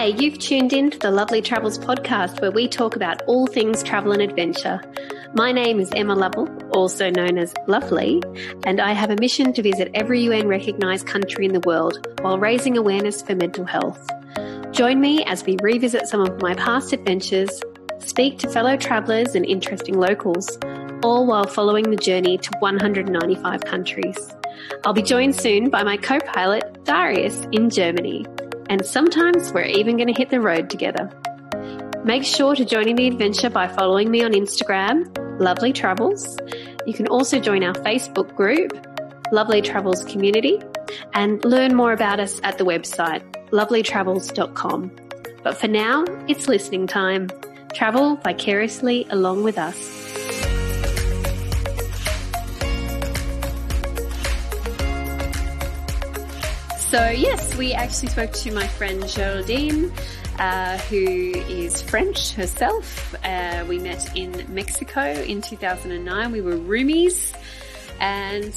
Hi, you've tuned in to the Lovely Travels podcast where we talk about all things travel and adventure. My name is Emma Lovell, also known as Lovely, and I have a mission to visit every UN recognised country in the world while raising awareness for mental health. Join me as we revisit some of my past adventures, speak to fellow travellers and interesting locals, all while following the journey to 195 countries. I'll be joined soon by my co-pilot, Darius, in Germany. And sometimes we're even going to hit the road together. Make sure to join in the adventure by following me on Instagram, Lovely Travels. You can also join our Facebook group, Lovely Travels Community, and learn more about us at the website, lovelytravels.com. But for now, it's listening time. Travel vicariously along with us. So yes, we actually spoke to my friend Geraldine, who is French herself. We met in Mexico in 2009. We were roomies. And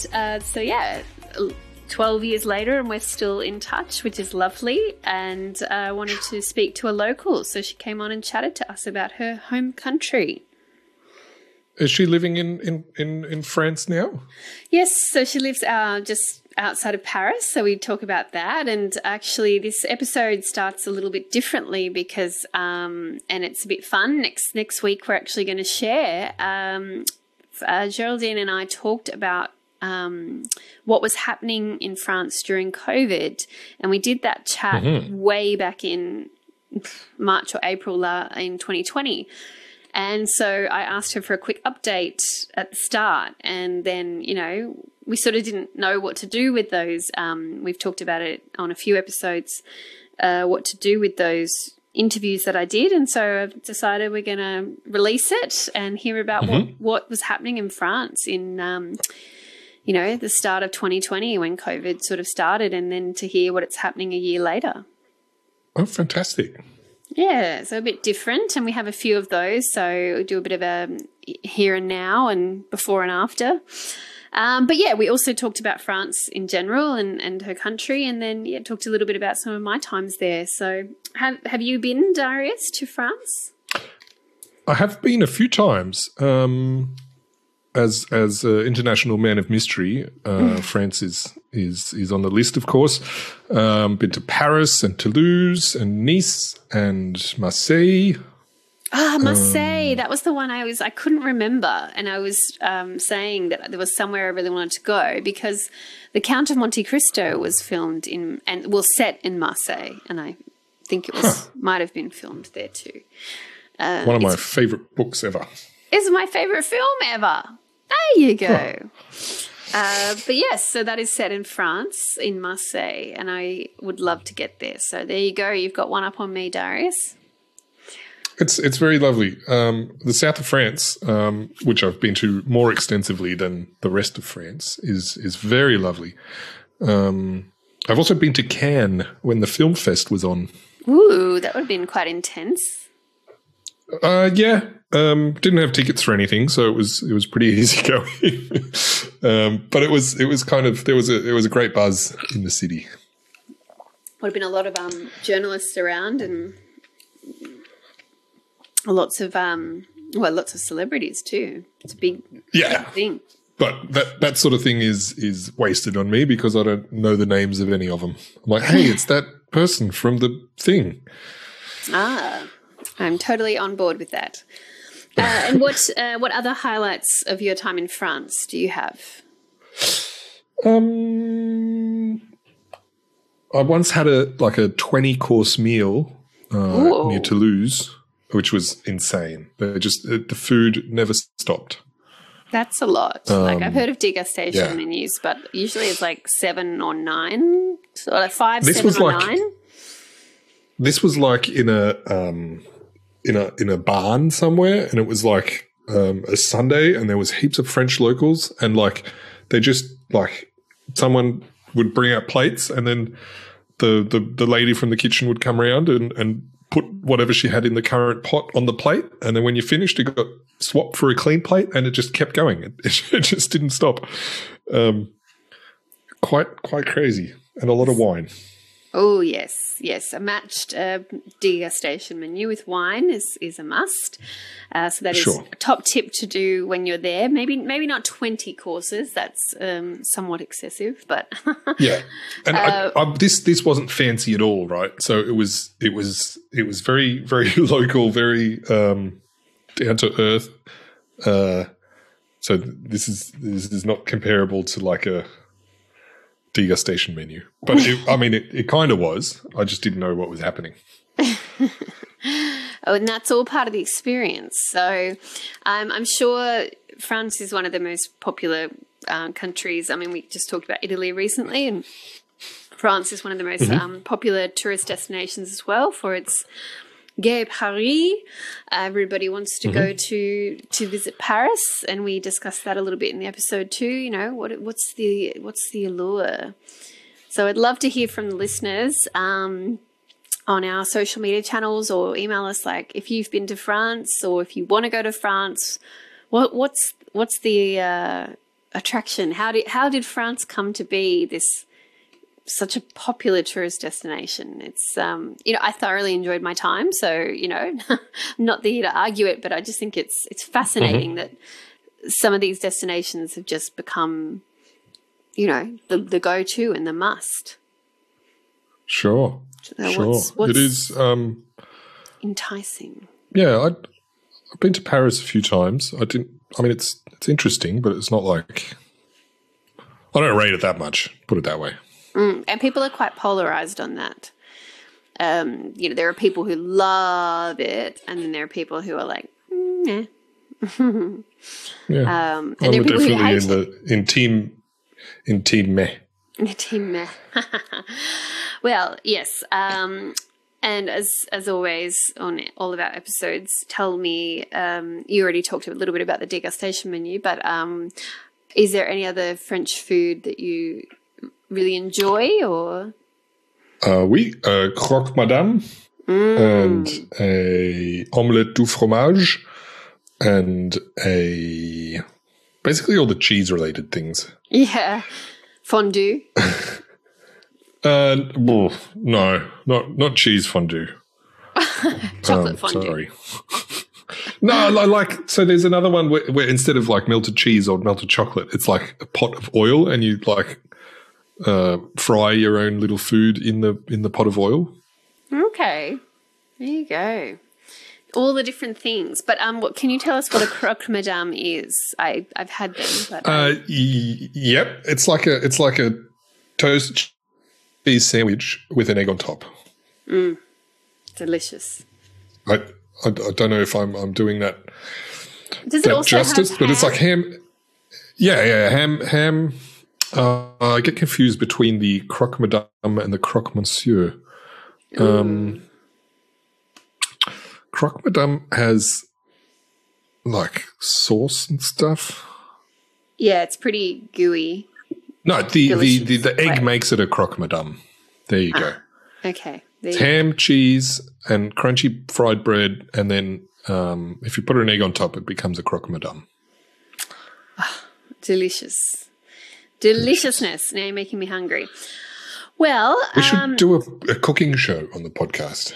12 years later and we're still in touch, which is lovely. And I wanted to speak to a local. So she came on and chatted to us about her home country. Is she living in France now? Yes, so she lives just outside of Paris, so we talk about that. And actually this episode starts a little bit differently because and it's a bit fun. Next week we're actually going to share. Geraldine and I talked about what was happening in France during COVID, and we did that chat way back in March or April in 2020. And so I asked her for a quick update at the start, and then, we sort of didn't know what to do with those. We've talked about it on a few episodes, what to do with those interviews that I did. And so I've decided we're going to release it and hear about what was happening in France in, the start of 2020 when COVID sort of started, and then to hear what it's happening a year later. Oh, fantastic. Yeah, so a bit different, and we have a few of those. So we do a bit of a here and now and before and after. But yeah, we also talked about France in general and her country, and then talked a little bit about some of my times there. So have you been, Darius, to France? I have been a few times. As an international man of mystery, France is on the list, of course. Been to Paris and Toulouse and Nice and Marseille. Marseille. That was the one I couldn't remember. And I was saying that there was somewhere I really wanted to go because The Count of Monte Cristo was filmed set in Marseille. And I think it might have been filmed there too. One of my favourite books ever. It's my favourite film ever. There you go. But yes, so that is set in France, in Marseille, and I would love to get there. So there you go. You've got one up on me, Darius. It's very lovely. The south of France, which I've been to more extensively than the rest of France, is very lovely. I've also been to Cannes when the film fest was on. Ooh, that would have been quite intense. Yeah. Didn't have tickets for anything, so it was pretty easy going. But it was kind of there was a great buzz in the city. Would have been a lot of journalists around and lots of celebrities too. It's a big thing. But that sort of thing is wasted on me because I don't know the names of any of them. I'm like, hey, it's that person from the thing. I'm totally on board with that. And what other highlights of your time in France do you have? I once had a 20-course meal near Toulouse, which was insane. The food never stopped. That's a lot. I've heard of degustation menus, but usually it's like 7 or 9, so like 5, 7 or 9. This was like in a barn somewhere, and it was like a Sunday, and there was heaps of French locals, and they just someone would bring out plates, and then the lady from the kitchen would come around and put whatever she had in the current pot on the plate, and then when you finished, it got swapped for a clean plate, and it just kept going. It just didn't stop. Quite crazy, and a lot of wine. Oh, yes, yes. A matched degustation menu with wine is a must. So that is a top tip to do when you're there. Maybe not 20 courses. That's somewhat excessive, but yeah. And this wasn't fancy at all, right? So it was very, very local, very down to earth. So this is not comparable to like a degustation menu, but it kind of was. I just didn't know what was happening. Oh, and that's all part of the experience. So I'm sure France is one of the most popular countries. I mean, we just talked about Italy recently, and France is one of the most popular tourist destinations as well for its Gay Paris. Everybody wants to go to visit Paris, and we discussed that a little bit in the episode too. You know, what's the allure? So I'd love to hear from the listeners on our social media channels, or email us like if you've been to France or if you want to go to France. What's the attraction? How did France come to be such a popular tourist destination? It's, I thoroughly enjoyed my time. So, I'm not here to argue it, but I just think it's fascinating that some of these destinations have just become, the go-to and the must. Sure. So what's it is enticing. Yeah. I've been to Paris a few times. It's interesting, but it's not like, I don't rate it that much, put it that way. And people are quite polarized on that. There are people who love it, and then there are people who are like, nah. Yeah. And there are people who hate it. In team meh. In team meh. Well, yes. And as always on all of our episodes, tell me, you already talked a little bit about the degustation menu, but is there any other French food that you really enjoy, or? Croque madame and a omelette du fromage and basically all the cheese related things. Yeah. Fondue. No, not cheese fondue. Chocolate fondue. Sorry. No, so there's another one where instead of like melted cheese or melted chocolate, it's like a pot of oil, and you like fry your own little food in the pot of oil. Okay, there you go. All the different things, but what can you tell us what a croque madame is? I've had them, but yep, it's like a toast cheese sandwich with an egg on top. Delicious. I don't know if I'm doing that. Does it also justice? have but ham? It's like ham. Yeah, ham. I get confused between the croque madame and the croque monsieur. Croque madame has like sauce and stuff. Yeah, it's pretty gooey. No, the egg makes it a croque madame. There you go. Okay. Ham, cheese, and crunchy fried bread, and then if you put an egg on top, it becomes a croque madame. Delicious. Deliciousness. Now you're making me hungry. Well, we should do a cooking show on the podcast.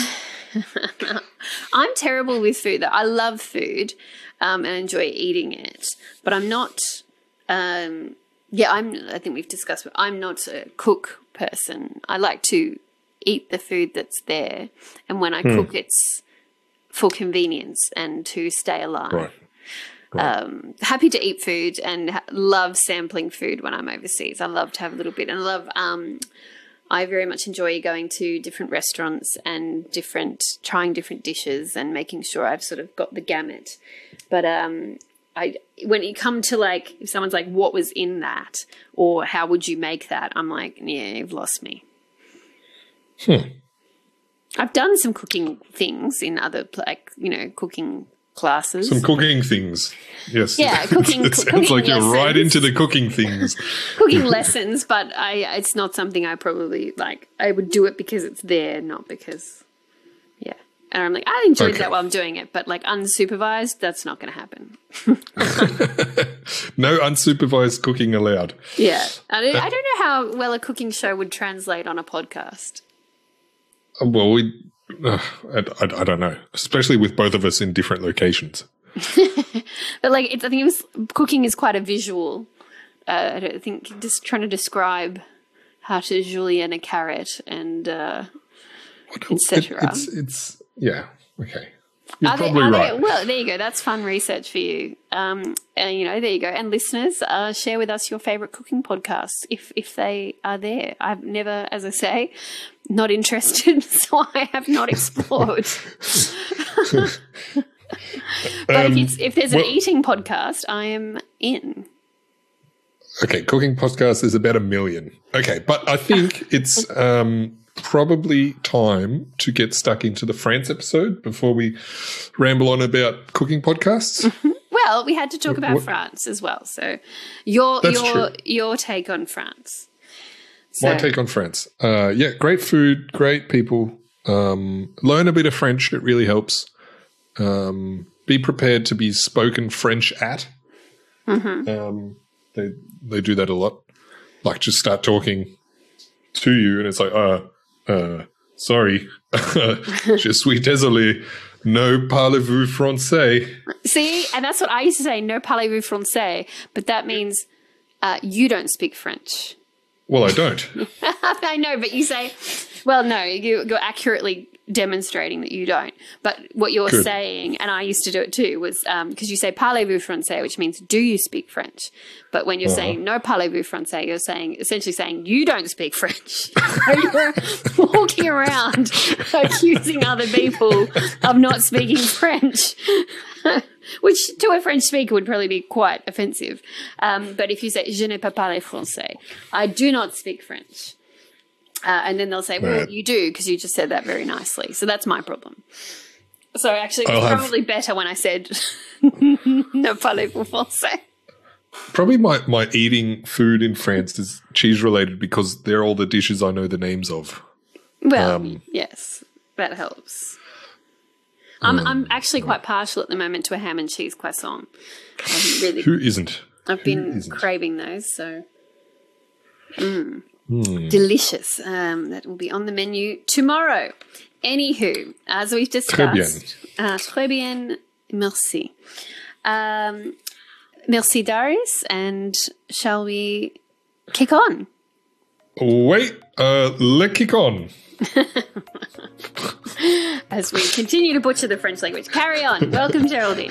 I'm terrible with food, though. I love food and enjoy eating it, but I'm not. I think we've discussed, but I'm not a cook person. I like to eat the food that's there, and when I cook, it's for convenience and to stay alive. Right. Happy to eat food and love sampling food when I'm overseas. I love to have a little bit, and I very much enjoy going to different restaurants and trying different dishes and making sure I've sort of got the gamut. But when you come to like, if someone's like, what was in that, or how would you make that? I'm like, yeah, you've lost me. I've done some cooking things in other, cooking classes. Some cooking things. Yes. Yeah, cooking. It sounds like you're right into the cooking things. Cooking lessons, but it's not something I probably like. I would do it because it's there, not because, And I'm like, I enjoyed that while I'm doing it, but like unsupervised, that's not going to happen. No unsupervised cooking allowed. Yeah. I don't know how well a cooking show would translate on a podcast. Well, I don't know, especially with both of us in different locations. But like, I think cooking is quite a visual. I don't think just trying to describe how to julienne a carrot and etc. It's yeah, okay. You're probably right. Well, there you go. That's fun research for you. And there you go. And listeners, share with us your favorite cooking podcasts if they are there. I've never, as I say, not interested, so I have not explored. But if there's an eating podcast, I am in. Okay, cooking podcast is about 1 million. Okay, but I think it's probably time to get stuck into the France episode before we ramble on about cooking podcasts. Well, we had to talk about France as well. So your take on France. My take on France. Yeah, great food, great people. Learn a bit of French. It really helps. Be prepared to be spoken French at. Mm-hmm. They do that a lot. Like just start talking to you and it's like, sorry, je suis désolé, no parlez-vous français. See, and that's what I used to say, no parlez-vous français, but that means you don't speak French. Well, I don't. I know, but you say, well, no, you're accurately demonstrating that you don't. But what you're saying, and I used to do it too, was because you say parlez-vous français, which means do you speak French? But when you're saying no parlez-vous français, you're essentially saying you don't speak French. So you're walking around accusing other people of not speaking French, which to a French speaker would probably be quite offensive. But if you say je ne peux parler français, I do not speak French. And then they'll say, well, you do, because you just said that very nicely. So that's my problem. So actually, it's probably better when I said, ne parlez-vous français. Probably my eating food in France is cheese-related because they're all the dishes I know the names of. Well, yes, that helps. I'm actually quite partial at the moment to a ham and cheese croissant. Who isn't? I've been craving those, so... Delicious. That will be on the menu tomorrow. Anywho, as we've discussed. Très bien. Merci. Merci, Darius. And shall we kick on? Wait, let's kick on. As we continue to butcher the French language. Carry on. Welcome, Geraldine.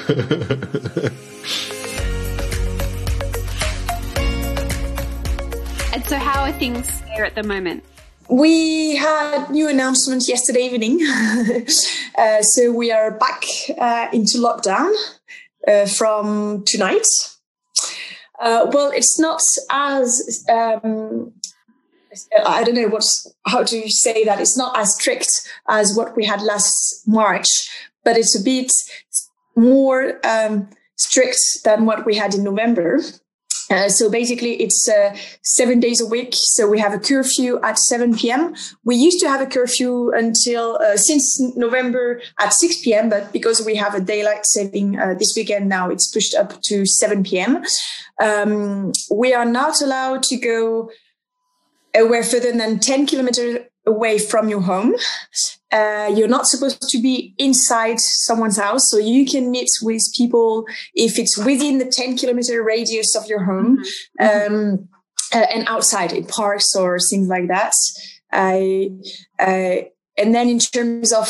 And so how are things there at the moment? We had new announcements yesterday evening. So we are back into lockdown from tonight. Well, it's not as, I don't know how to say that. It's not as strict as what we had last March, but it's a bit more strict than what we had in November. So basically it's 7 days a week. So we have a curfew at 7 p.m. We used to have a curfew until since November at 6 p.m. But because we have a daylight saving this weekend now, it's pushed up to 7 p.m. We are not allowed to go anywhere further than 10 kilometers away from your home. You're not supposed to be inside someone's house, so you can meet with people if it's within the 10-kilometer radius of your home, and outside in parks or things like that. And then in terms of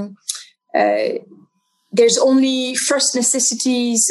there's only first necessities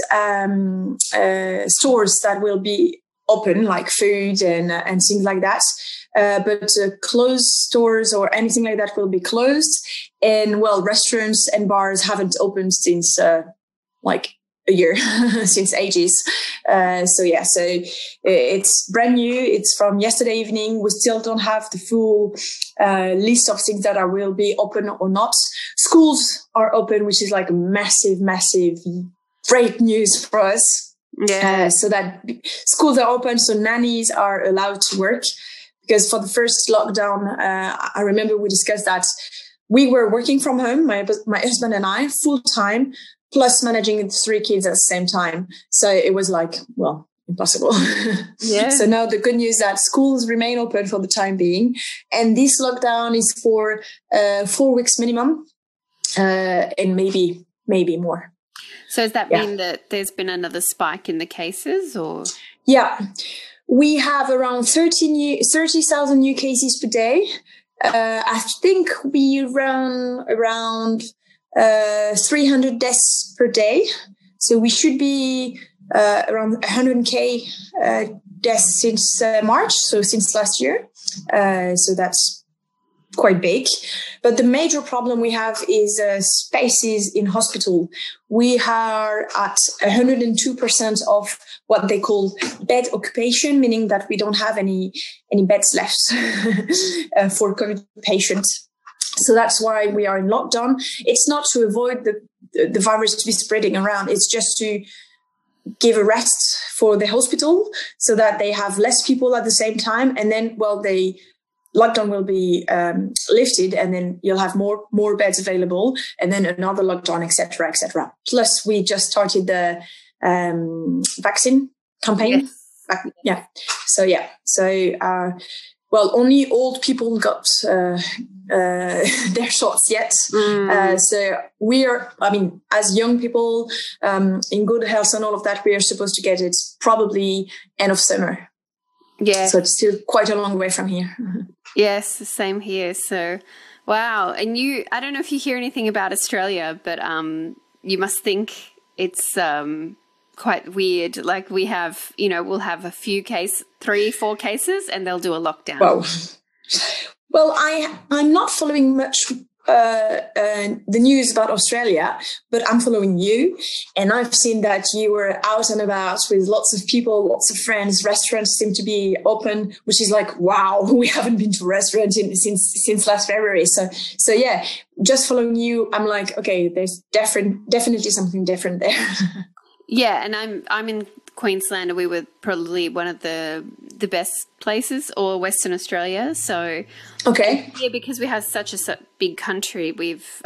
stores that will be open, like food and things like that. But closed stores or anything like that will be closed. And, well, restaurants and bars haven't opened since, like a year, since ages. So it's brand new. It's from yesterday evening. We still don't have the full list of things that will be open or not. Schools are open, which is like a massive, massive, great news for us. Yeah. So that schools are open, so nannies are allowed to work. Because for the first lockdown, I remember we discussed that we were working from home, my husband and I, full time, plus managing 3 kids at the same time. So it was like, well, impossible. Yeah. So now the good news is that schools remain open for the time being. And this lockdown is for 4 weeks minimum, and maybe more. So does that mean that there's been another spike in the cases, or? Yeah, we have around 30,000 new cases per day. I think we run around 300 deaths per day. So we should be around 100K deaths since March, so since last year. So that's quite big. But the major problem we have is spaces in hospital. We are at 102% of what they call bed occupation, meaning that we don't have any beds left for COVID patients. So that's why we are in lockdown. It's not to avoid the virus to be spreading around. It's just to give a rest for the hospital so that they have less people at the same time. And then, well, lockdown will be lifted, and then you'll have more beds available, and then another lockdown, etc., etc. Plus, we just started the vaccine campaign. Yes. Well, only old people got their shots yet. So as young people in good health and all of that, we are supposed to get it probably end of summer. Yeah. So it's still quite a long way from here. Yes, same here. So, wow. And I don't know if you hear anything about Australia, but you must think it's quite weird. Like we have, we'll have a few 3-4 cases, and they'll do a lockdown. Well, I'm not following much the news about Australia, but I'm following you, and I've seen that you were out and about with lots of people, lots of friends. Restaurants seem to be open, which is like, wow, we haven't been to restaurants since last February. So yeah, just following you, I'm like, okay, there's definitely something different there. Yeah, and I'm in Queensland, and we were probably one of the best places, or Western Australia. So, okay, yeah, because we have such a big country, we've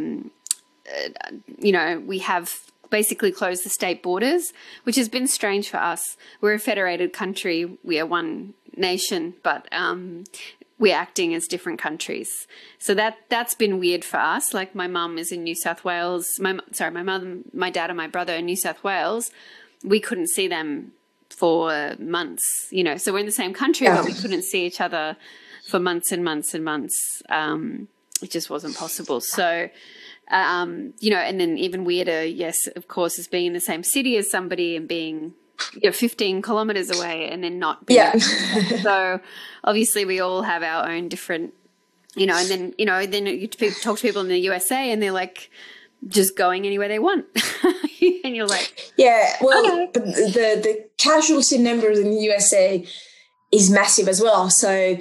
we have basically closed the state borders, which has been strange for us. We're a federated country, we are one nation, but we're acting as different countries. So that's been weird for us. Like my mum is in New South Wales. My mother, my dad and my brother in New South Wales. We couldn't see them for months, so we're in the same country, but we couldn't see each other for months and months and months. It just wasn't possible. So, and then even weirder, yes, of course, is being in the same city as somebody and being 15 kilometers away and then not being. Yeah. So obviously we all have our own different, and then you talk to people in the USA and they're like just going anywhere they want. And you're like, yeah, well, okay. the casualty numbers in the USA is massive as well. So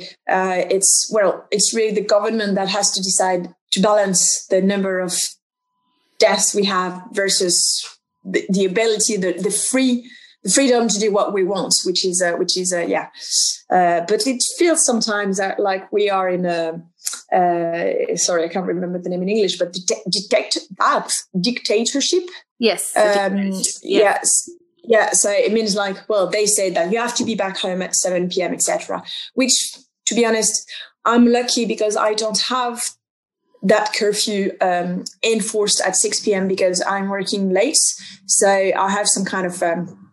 it's really the government that has to decide to balance the number of deaths we have versus the ability, the freedom to do what we want, which is but it feels sometimes that like we are in a sorry, I can't remember the name in English, but dictatorship. Yes. Yes. Yeah. So it means like, well, they say that you have to be back home at 7 p.m., etc. Which, to be honest, I'm lucky because I don't have that curfew enforced at 6 p.m. because I'm working late. So I have some kind of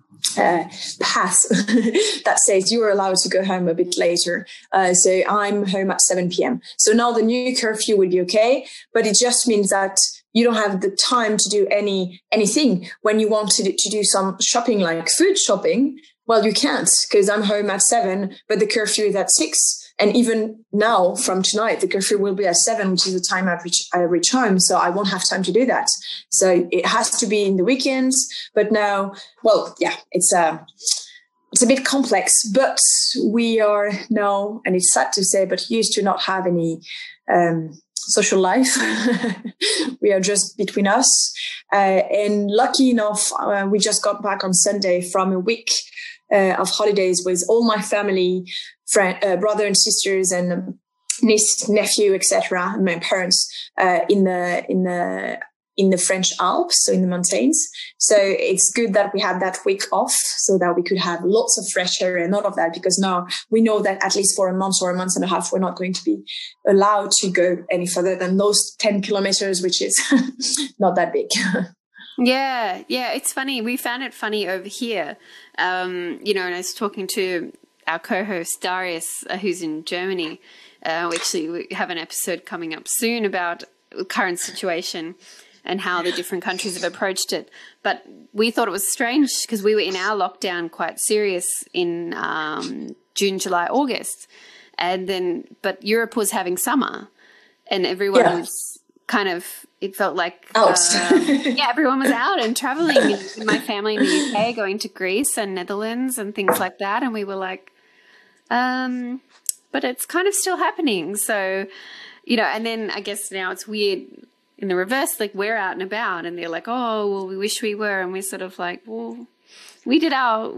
pass that says you are allowed to go home a bit later. So I'm home at 7 p.m. So now the new curfew will be okay, but it just means that you don't have the time to do anything. When you want to do some shopping, like food shopping, well, you can't because I'm home at 7, but the curfew is at 6. And even now, from tonight, the curfew will be at 7, which is the time I reach home. So I won't have time to do that. So it has to be in the weekends. But now, well, yeah, it's a bit complex. But we are now, and it's sad to say, but used to not have any social life. We are just between us. And lucky enough, we just got back on Sunday from a week of holidays with all my family, brother and sisters, and niece, nephew, etc., my parents in the French Alps, so in the mountains. So it's good that we had that week off so that we could have lots of fresh air and all of that, because now we know that at least for a month or a month and a half, we're not going to be allowed to go any further than those 10 kilometers, which is not that big. Yeah, it's funny. We found it funny over here. And I was talking to our co-host Darius, who's in Germany. We have an episode coming up soon about the current situation and how the different countries have approached it. But we thought it was strange because we were in our lockdown quite serious in June, July, August. But Europe was having summer and everyone was kind of, it felt like, everyone was out and traveling. My family in the UK going to Greece and Netherlands and things like that. And we were like, but it's kind of still happening. So, and then I guess now it's weird in the reverse, like we're out and about and they're like, oh, well, we wish we were. And we're sort of like, well, we did our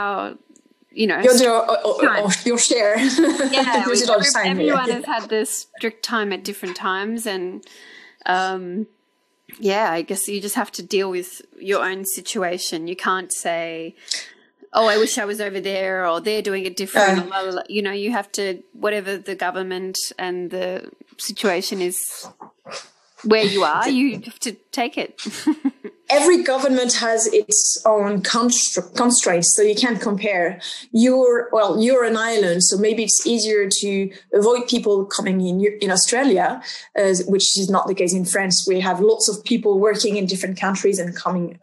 your share. Yeah, everyone has had this strict time at different times. And, I guess you just have to deal with your own situation. You can't say, oh, I wish I was over there, or they're doing it different. You have to, whatever the government and the situation is where you are, you have to take it. Every government has its own constraints, so you can't compare. You're an island, so maybe it's easier to avoid people coming in Australia, which is not the case in France. We have lots of people working in different countries and coming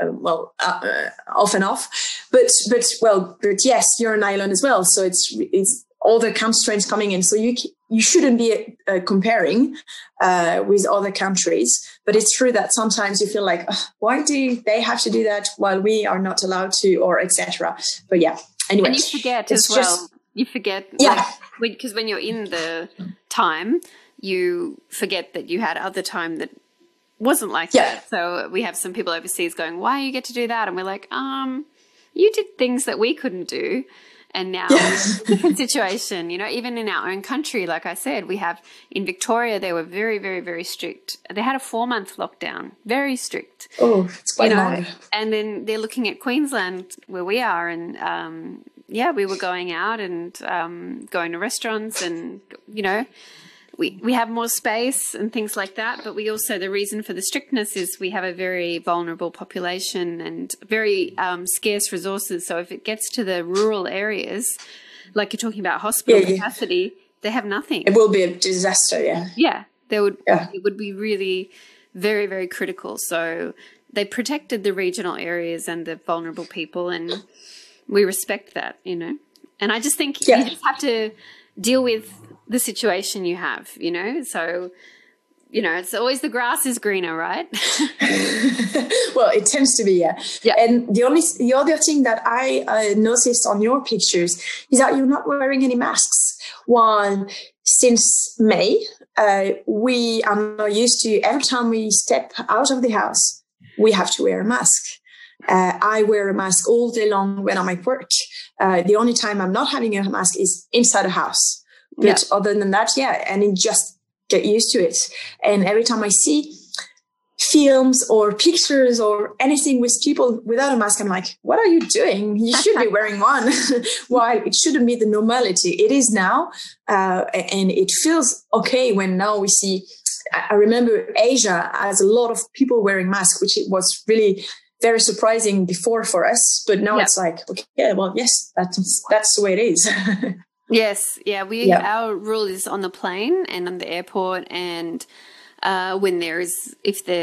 off and off. But yes, you're an island as well, so it's all the constraints coming in. So you shouldn't be comparing with other countries. But it's true that sometimes you feel like, why do they have to do that while we are not allowed to, or etc. But anyway. And you forget as well. You forget. Because when you're in the time, you forget that you had other time that wasn't like that. So we have some people overseas going, why you get to do that? And we're like, you did things that we couldn't do. And now it's a different situation, even in our own country. Like I said, we have in Victoria, they were very, very, very strict. They had a 4-month lockdown, very strict. Oh, it's quite long. And then they're looking at Queensland where we are. And, we were going out and going to restaurants and, we have more space and things like that. But we also, the reason for the strictness is we have a very vulnerable population and very scarce resources. So if it gets to the rural areas, like you're talking about hospital capacity, they have nothing. It will be a disaster, Yeah, it would be really very, very critical. So they protected the regional areas and the vulnerable people, and we respect that, And I just think you just have to deal with the situation you have, so, it's always the grass is greener, right? Well, it tends to be, yeah. And the other thing that I noticed on your pictures is that you're not wearing any masks. While since May, we are now used to, every time we step out of the house, we have to wear a mask. I wear a mask all day long when I'm at work. The only time I'm not having a mask is inside a house. But other than that, and it just get used to it. And every time I see films or pictures or anything with people without a mask, I'm like, what are you doing? You should be wearing one. While it shouldn't be the normality. It is now. And it feels okay when now we see, I remember Asia has a lot of people wearing masks, which it was really very surprising before for us. But now it's like, okay, well, yes, that's the way it is. Yes, our rule is on the plane and on the airport, and when there is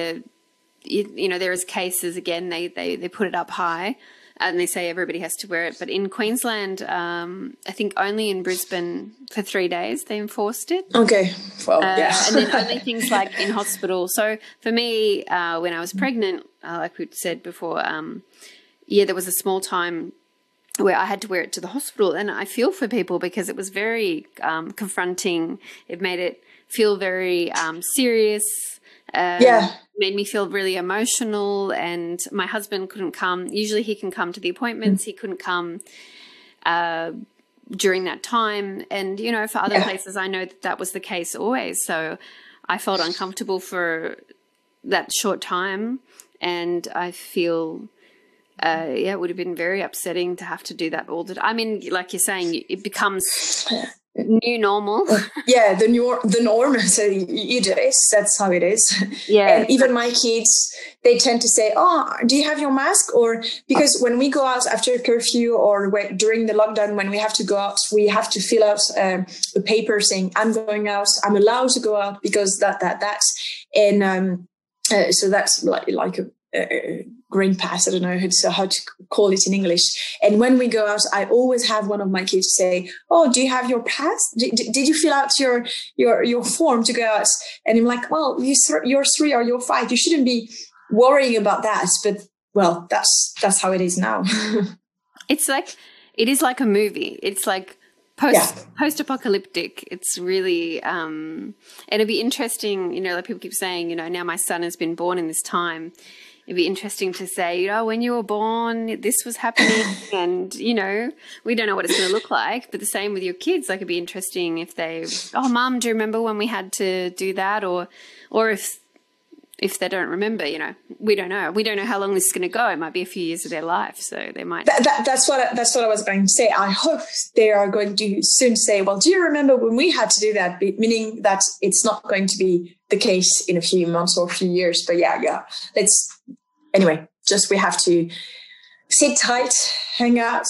cases again, they put it up high, and they say everybody has to wear it. But in Queensland, I think only in Brisbane for 3 days they enforced it. Okay, well, and then only things like in hospital. So for me, when I was pregnant, like we said before, there was a small time where I had to wear it to the hospital. And I feel for people because it was very confronting. It made it feel very serious. Made me feel really emotional. And my husband couldn't come. Usually he can come to the appointments. He couldn't come during that time. And, you know, for other places, I know that was the case always. So I felt uncomfortable for that short time. And I feel, it would have been very upsetting to have to do that all the time. I mean, like you're saying, it becomes new normal. Yeah, the norm. So you do this. That's how it is. Yeah. And even my kids, they tend to say, "Oh, do you have your mask?" Or because when we go out after curfew or during the lockdown, when we have to go out, we have to fill out a paper saying, "I'm going out. I'm allowed to go out because that." And so that's like a green pass. I don't know how to call it in English. And when we go out, I always have one of my kids say, "Oh, do you have your pass? Did you fill out your form to go out?" And I'm like, "Well, you're 3 or you're 5. You shouldn't be worrying about that." But well, that's how it is now. It is like a movie. It's like post-apocalyptic. It's really, and it'd be interesting, you know, like people keep saying, you know, now my son has been born in this time. It'd be interesting to say, you know, when you were born, this was happening, and, you know, we don't know what it's going to look like. But the same with your kids. Like, it'd be interesting if they, "Oh, Mum, do you remember when we had to do that?" Or if they don't remember, you know, we don't know. We don't know how long this is going to go. It might be a few years of their life, so they might. That's what I was going to say. I hope they are going to soon say, "Well, do you remember when we had to do that?" Meaning that it's not going to be the case in a few months or a few years. But yeah. Anyway, just we have to sit tight, hang on,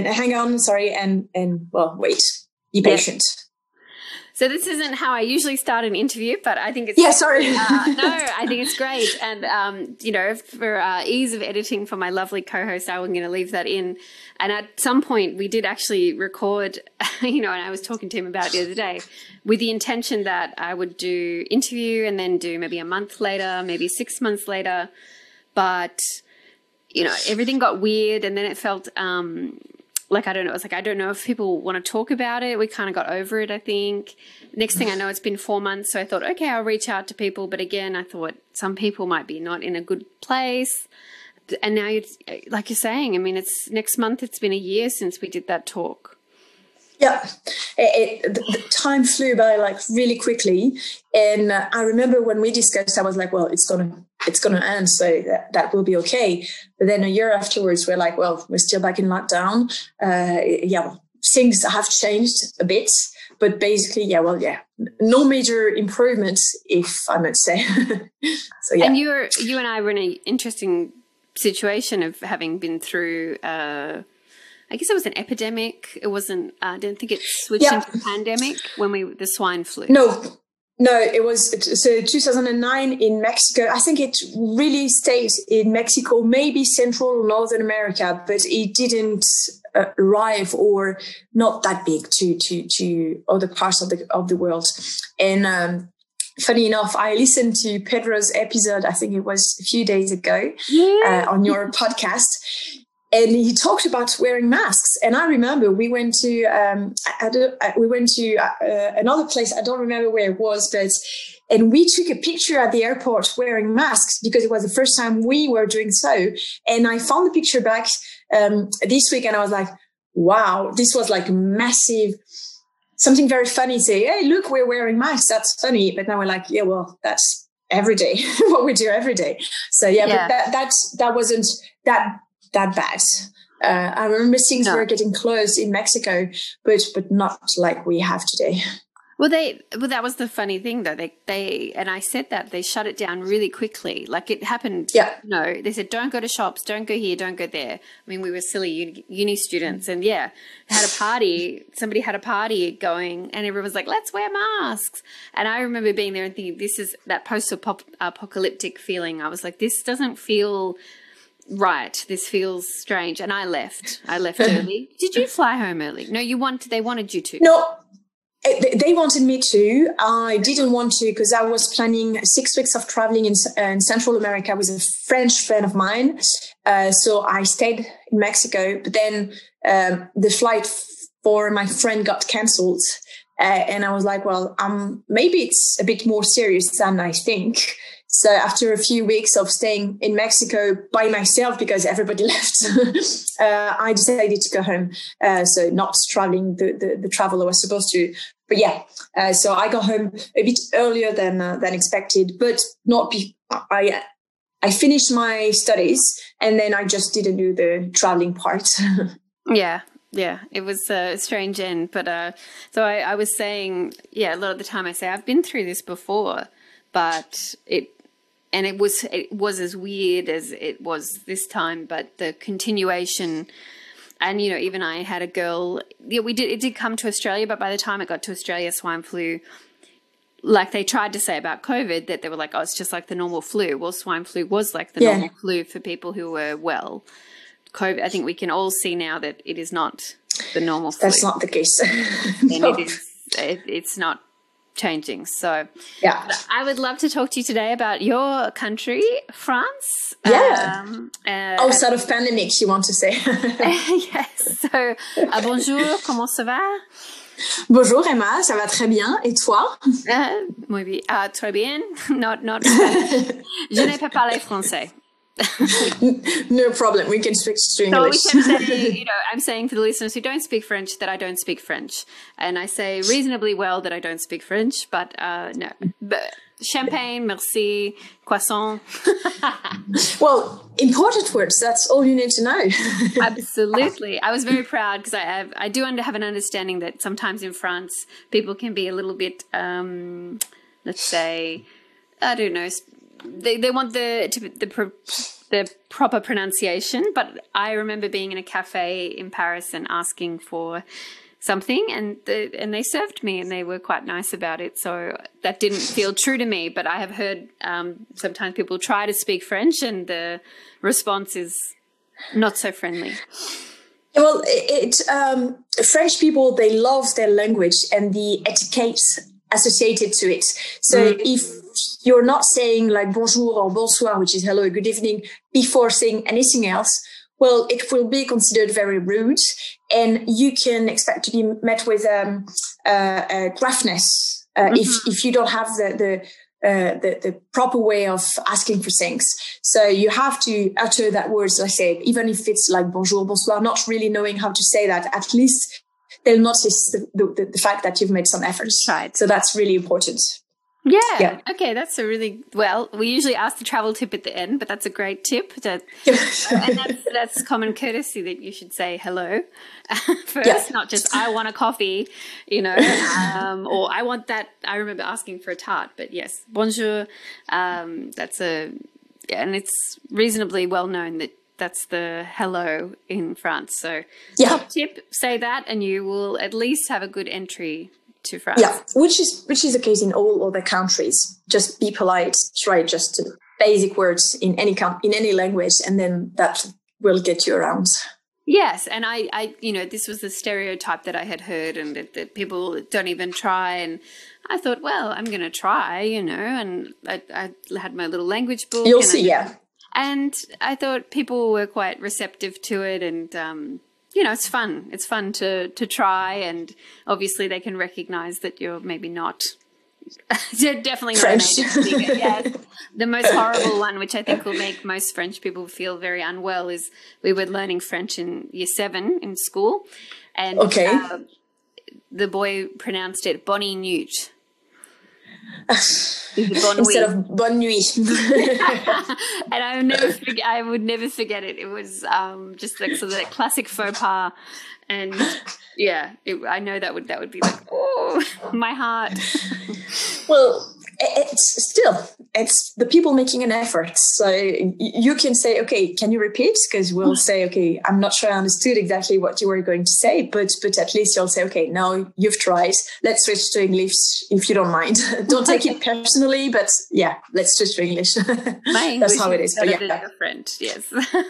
and well, wait, be patient. So this isn't how I usually start an interview, but I think it's... Yeah, sorry. No, I think it's great. And, you know, for ease of editing for my lovely co-host, I'm going to leave that in. And at some point, we did actually record, you know, and I was talking to him about it the other day, with the intention that I would do interview and then do maybe a month later, maybe 6 months later. But, you know, everything got weird, and then it felt... like, I don't know. It's like, I don't know if people want to talk about it. We kind of got over it, I think. Next thing I know, it's been 4 months. So I thought, okay, I'll reach out to people. But again, I thought some people might be not in a good place. And now, like you're saying, I mean, it's next month, it's been a year since we did that talk. Yeah, the time flew by like really quickly. And I remember when we discussed, I was like, well, it's gonna end, so that will be okay. But then a year afterwards, we're like, well, we're still back in lockdown. Things have changed a bit, but basically, no major improvements, if I might say. So yeah. And you and I were in an interesting situation of having been through. I guess it was an epidemic. It wasn't. I don't think it switched into a pandemic when the swine flu. No, it was 2009 in Mexico. I think it really stayed in Mexico, maybe Central or Northern America, but it didn't arrive or not that big to other parts of the world. And funny enough, I listened to Pedro's episode. I think it was a few days ago on your podcast. And he talked about wearing masks. And I remember we went to another place. I don't remember where it was, and we took a picture at the airport wearing masks because it was the first time we were doing so. And I found the picture back this week, and I was like, wow, this was like massive, something very funny. Say, hey, look, we're wearing masks. That's funny. But now we're like, yeah, well, that's every day, what we do every day. So but that wasn't that bad. I remember things were getting closed in Mexico, but not like we have today. Well, that was the funny thing, though. They and I said that they shut it down really quickly. Like it happened. Yeah. You know, they said, don't go to shops, don't go here, don't go there. I mean, we were silly uni students, and had a party. Somebody had a party going, and everyone was like, let's wear masks. And I remember being there and thinking, this is that post-apocalyptic feeling. I was like, this doesn't feel right. This feels strange. And I left early. Did you fly home early? No, they wanted you to. No, they wanted me to. I didn't want to because I was planning 6 weeks of traveling in Central America with a French friend of mine. So I stayed in Mexico, but then the flight for my friend got cancelled. And I was like, well, maybe it's a bit more serious than I think. So after a few weeks of staying in Mexico by myself because everybody left, I decided to go home. So not traveling the travel I was supposed to. But yeah, so I got home a bit earlier than expected, but I finished my studies and then I just didn't do the traveling part. Yeah, it was a strange end. But so I was saying, a lot of the time I say I've been through this before, but it was as weird as it was this time, but the continuation. And, even I had a girl, it did come to Australia, but by the time it got to Australia, swine flu, like they tried to say about COVID, that they were like, oh, it's just like the normal flu. Well, swine flu was like the normal flu for people who were well. COVID, I think we can all see now that it is not the normal flu. That's not the case. And it's not changing. So I would love to talk to you today about your country, France. Outside of pandemic, you want to say. Yes. So, bonjour, comment ça va? Bonjour Emma, ça va très bien. Et toi? Muy bien. Très bien. Not. Je ne peux pas parler français. No problem. We can switch to English. So we can say, I'm saying for the listeners who don't speak French that I don't speak French, and I say reasonably well that I don't speak French. But no, champagne, merci, croissant. Well, important words. That's all you need to know. Absolutely. I was very proud because I do have an understanding that sometimes in France people can be a little bit, let's say, I don't know. They want the proper pronunciation, but I remember being in a cafe in Paris and asking for something, and they served me, and they were quite nice about it. So that didn't feel true to me. But I have heard sometimes people try to speak French, and the response is not so friendly. Well, French people, they love their language and the etiquette associated to it. So if you're not saying like bonjour or bonsoir, which is hello, good evening, before saying anything else, well, it will be considered very rude, and you can expect to be met with gruffness if you don't have the proper way of asking for things. So you have to utter that word, as I say, even if it's like bonjour, bonsoir, not really knowing how to say that. At least they'll notice the fact that you've made some efforts. Right. So that's really important. Yeah. Okay, that's a really we usually ask the travel tip at the end, but that's a great tip. And that's common courtesy that you should say hello first, not just I want a coffee, or I want that. I remember asking for a tart, but yes, bonjour. And it's reasonably well known that that's the hello in France. So top tip, say that, and you will at least have a good entry to France. Yeah, which is the case in all other countries. Just be polite, try just basic words in any language, and then that will get you around. Yes, and I this was the stereotype that I had heard, and that people don't even try. And I thought, well, I'm going to try, and I had my little language book. You'll see, And I thought people were quite receptive to it, and it's fun. It's fun to try, and obviously they can recognize that you're maybe not, definitely not French. a native speaker. Yes. The most horrible one, which I think will make most French people feel very unwell, is we were learning French in year 7 in school, and the boy pronounced it bonne nuit. Instead of bonne nuit. And I would never forget it. It was just like sort of that classic faux pas, and I know that would be like, oh, my heart. Well, it's the people making an effort. So you can say, okay, can you repeat? Because we'll say, okay, I'm not sure I understood exactly what you were going to say, but at least you'll say, okay, now you've tried. Let's switch to English if you don't mind. Don't take it personally, but let's switch to English. My English That's how it is. But different, yes.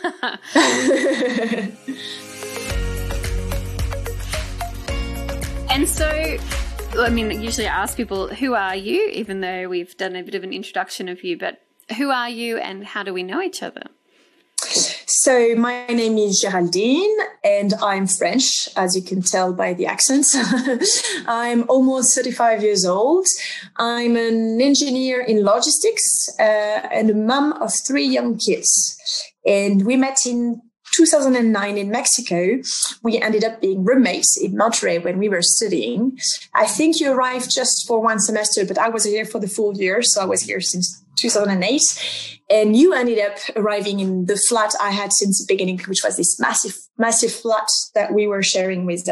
And so, usually I ask people, who are you? Even though we've done a bit of an introduction of you, but who are you and how do we know each other? So my name is Géraldine and I'm French, as you can tell by the accent. I'm almost 35 years old. I'm an engineer in logistics and a mom of 3 young kids. And we met in 2009 in Mexico. We ended up being roommates in Monterrey when we were studying. I think you arrived just for 1 semester, but I was here for the full year. So I was here since 2008. And you ended up arriving in the flat I had since the beginning, which was this massive flat that we were sharing with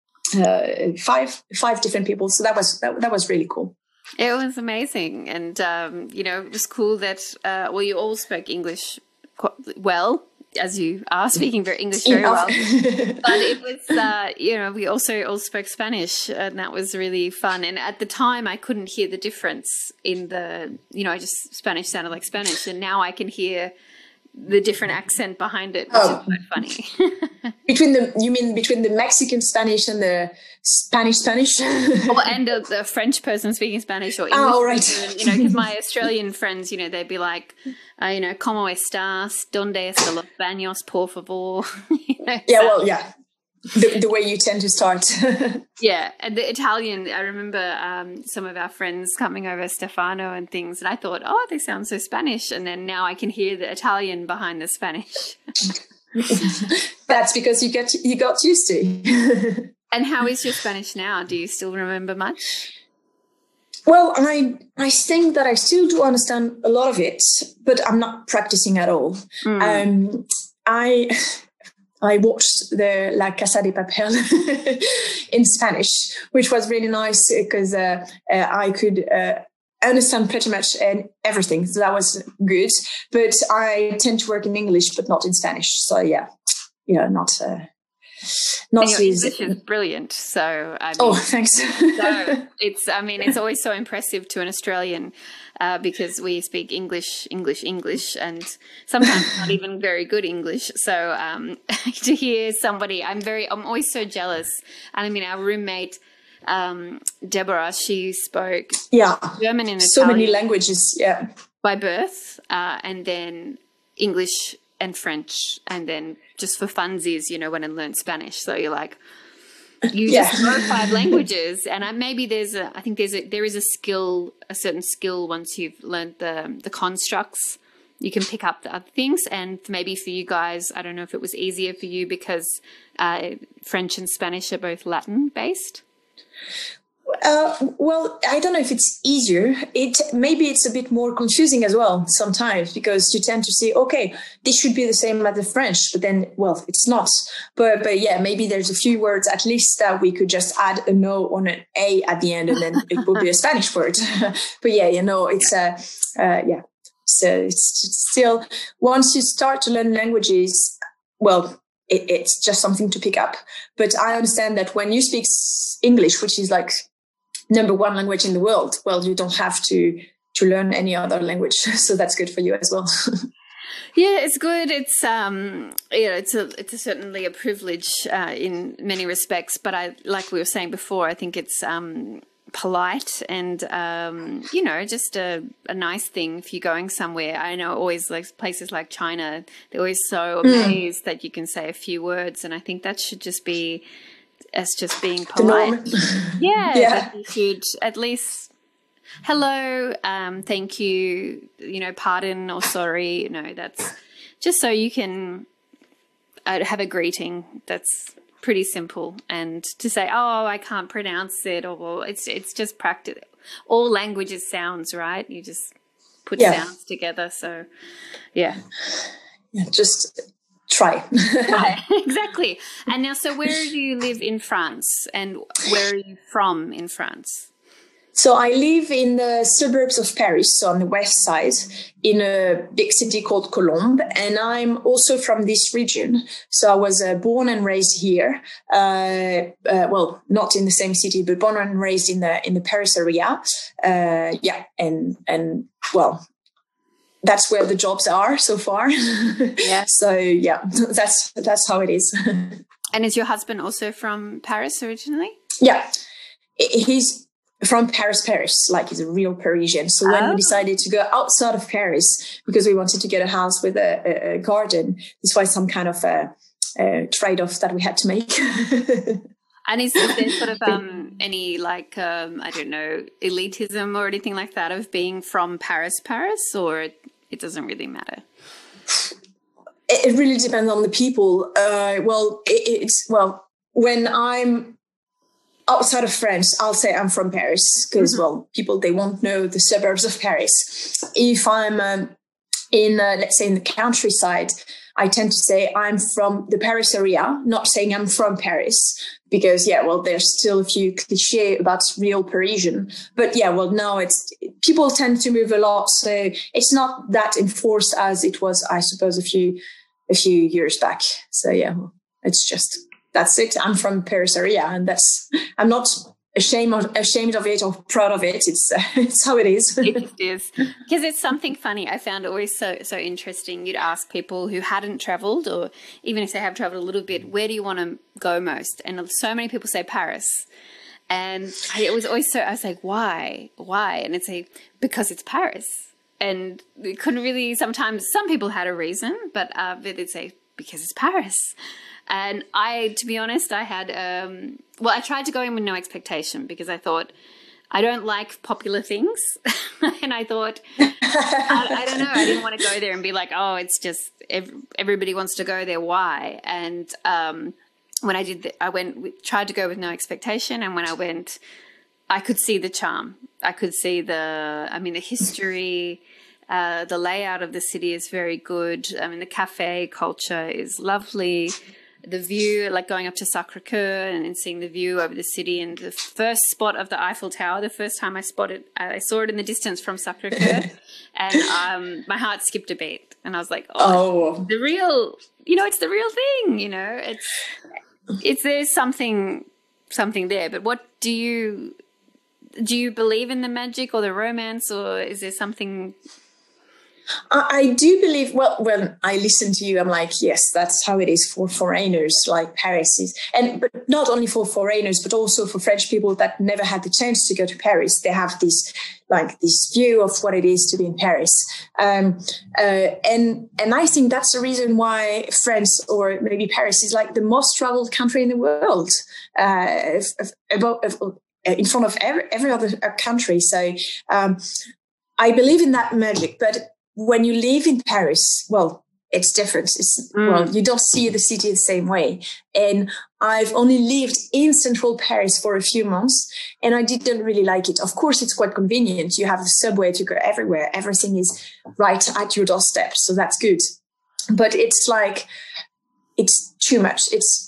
five different people. So that was really cool. It was amazing. And, it was cool that, you all spoke English quite well, as you are speaking English very well. But it was, we also all spoke Spanish, and that was really fun. And at the time, I couldn't hear the difference in just Spanish sounded like Spanish. And now I can hear the different accent behind it, which is quite funny. between the Mexican Spanish and the Spanish? And the French person speaking Spanish or English. Oh, right. Person, because my Australian friends, they'd be like, ¿Cómo estás? ¿Dónde están los baños, por favor? The way you tend to start. Yeah, and the Italian, I remember some of our friends coming over, Stefano and things, and I thought, oh, they sound so Spanish, and then now I can hear the Italian behind the Spanish. That's because you got used to. And how is your Spanish now? Do you still remember much? Well, I think that I still do understand a lot of it, but I'm not practicing at all. I watched the La Casa de Papel in Spanish, which was really nice because I could understand pretty much everything. So that was good. But I tend to work in English, but not in Spanish. So not so easy. English is brilliant. So thanks. So it's always so impressive to an Australian because we speak English, and sometimes not even very good English. So to hear somebody, I'm always so jealous. And our roommate Deborah, she spoke German and Italian, so many languages, by birth, and then English and French, and then just for funsies, went and learned Spanish. So you're like, you just know 5 languages, and maybe there is a skill, a certain skill once you've learned the constructs, you can pick up the other things. And maybe for you guys, I don't know if it was easier for you because French and Spanish are both Latin based. Well, I don't know if it's easier. Maybe it's a bit more confusing as well sometimes because you tend to say, okay, this should be the same as the French, but then, well, it's not. But maybe there's a few words at least that we could just add a no or an A at the end, and then it would be a Spanish word. But So it's still, once you start to learn languages, well, it's just something to pick up. But I understand that when you speak English, which is like number 1 language in the world, well, you don't have to learn any other language. So that's good for you as well. Yeah, it's good. It's it's certainly a privilege in many respects. But like we were saying before, I think it's polite and just a nice thing if you're going somewhere. I know always like places like China, they're always so amazed that you can say a few words, and I think that should just be as just being polite. Yeah. You should at least hello, thank you, pardon or sorry, that's just so you can have a greeting that's pretty simple. And to say, oh, I can't pronounce it, or it's just practice. All languages sounds, right? You just put sounds together. So just try. Exactly. And now, so where do you live in France, and where are you from in France? So I live in the suburbs of Paris, so on the west side, in a big city called Colombes. And I'm also from this region. So I was born and raised here. Well, not in the same city, but born and raised in the Paris area. And well, that's where the jobs are so far. Yeah. So that's how it is. And is your husband also from Paris originally? Yeah, he's from Paris, like is a real Parisian. So when we decided to go outside of Paris because we wanted to get a house with a garden, this was some kind of a trade-off that we had to make. And is there sort of any like, I don't know, elitism or anything like that of being from Paris, or it doesn't really matter? It really depends on the people. When I'm outside of France, I'll say I'm from Paris because, people, they won't know the suburbs of Paris. If I'm let's say in the countryside, I tend to say I'm from the Paris area, not saying I'm from Paris because, there's still a few cliches about real Parisian. But now people tend to move a lot. So it's not that enforced as it was, I suppose, a few years back. So it's just, that's it. I'm from Paris area, and I'm not ashamed of it or proud of it. It's how it is. It is, because it's something funny. I found always so interesting. You'd ask people who hadn't traveled, or even if they have traveled a little bit, where do you want to go most? And so many people say Paris. And it was always I was like, why? And it's like, because it's Paris. And we couldn't really, sometimes some people had a reason, but they'd say, because it's Paris. And to be honest, I had, I tried to go in with no expectation because I thought, I don't like popular things. And I thought, I don't know, I didn't want to go there and be like, oh, it's just, everybody wants to go there, why? And when I did, tried to go with no expectation. And when I went, I could see the charm. I could see the history. The layout of the city is very good. I mean, the cafe culture is lovely. The view, like going up to Sacré-Cœur and seeing the view over the city, and the first spot of the Eiffel Tower, the first time I saw it in the distance from Sacré-Cœur, and my heart skipped a beat. And I was like, the real, it's the real thing, it's there's something there. But what do you believe in the magic or the romance, or is there something? I do believe, when I listen to you, I'm like, yes, that's how it is for foreigners, like Paris is. But not only for foreigners, but also for French people that never had the chance to go to Paris. They have this view of what it is to be in Paris. And I think that's the reason why France, or maybe Paris, is like the most traveled country in the world, in front of every other country. So I believe in that magic, but when you live in Paris, it's different. You don't see the city the same way. And I've only lived in central Paris for a few months, and I didn't really like it. Of course, it's quite convenient. You have the subway to go everywhere. Everything is right at your doorstep. So that's good. But it's like, it's too much. It's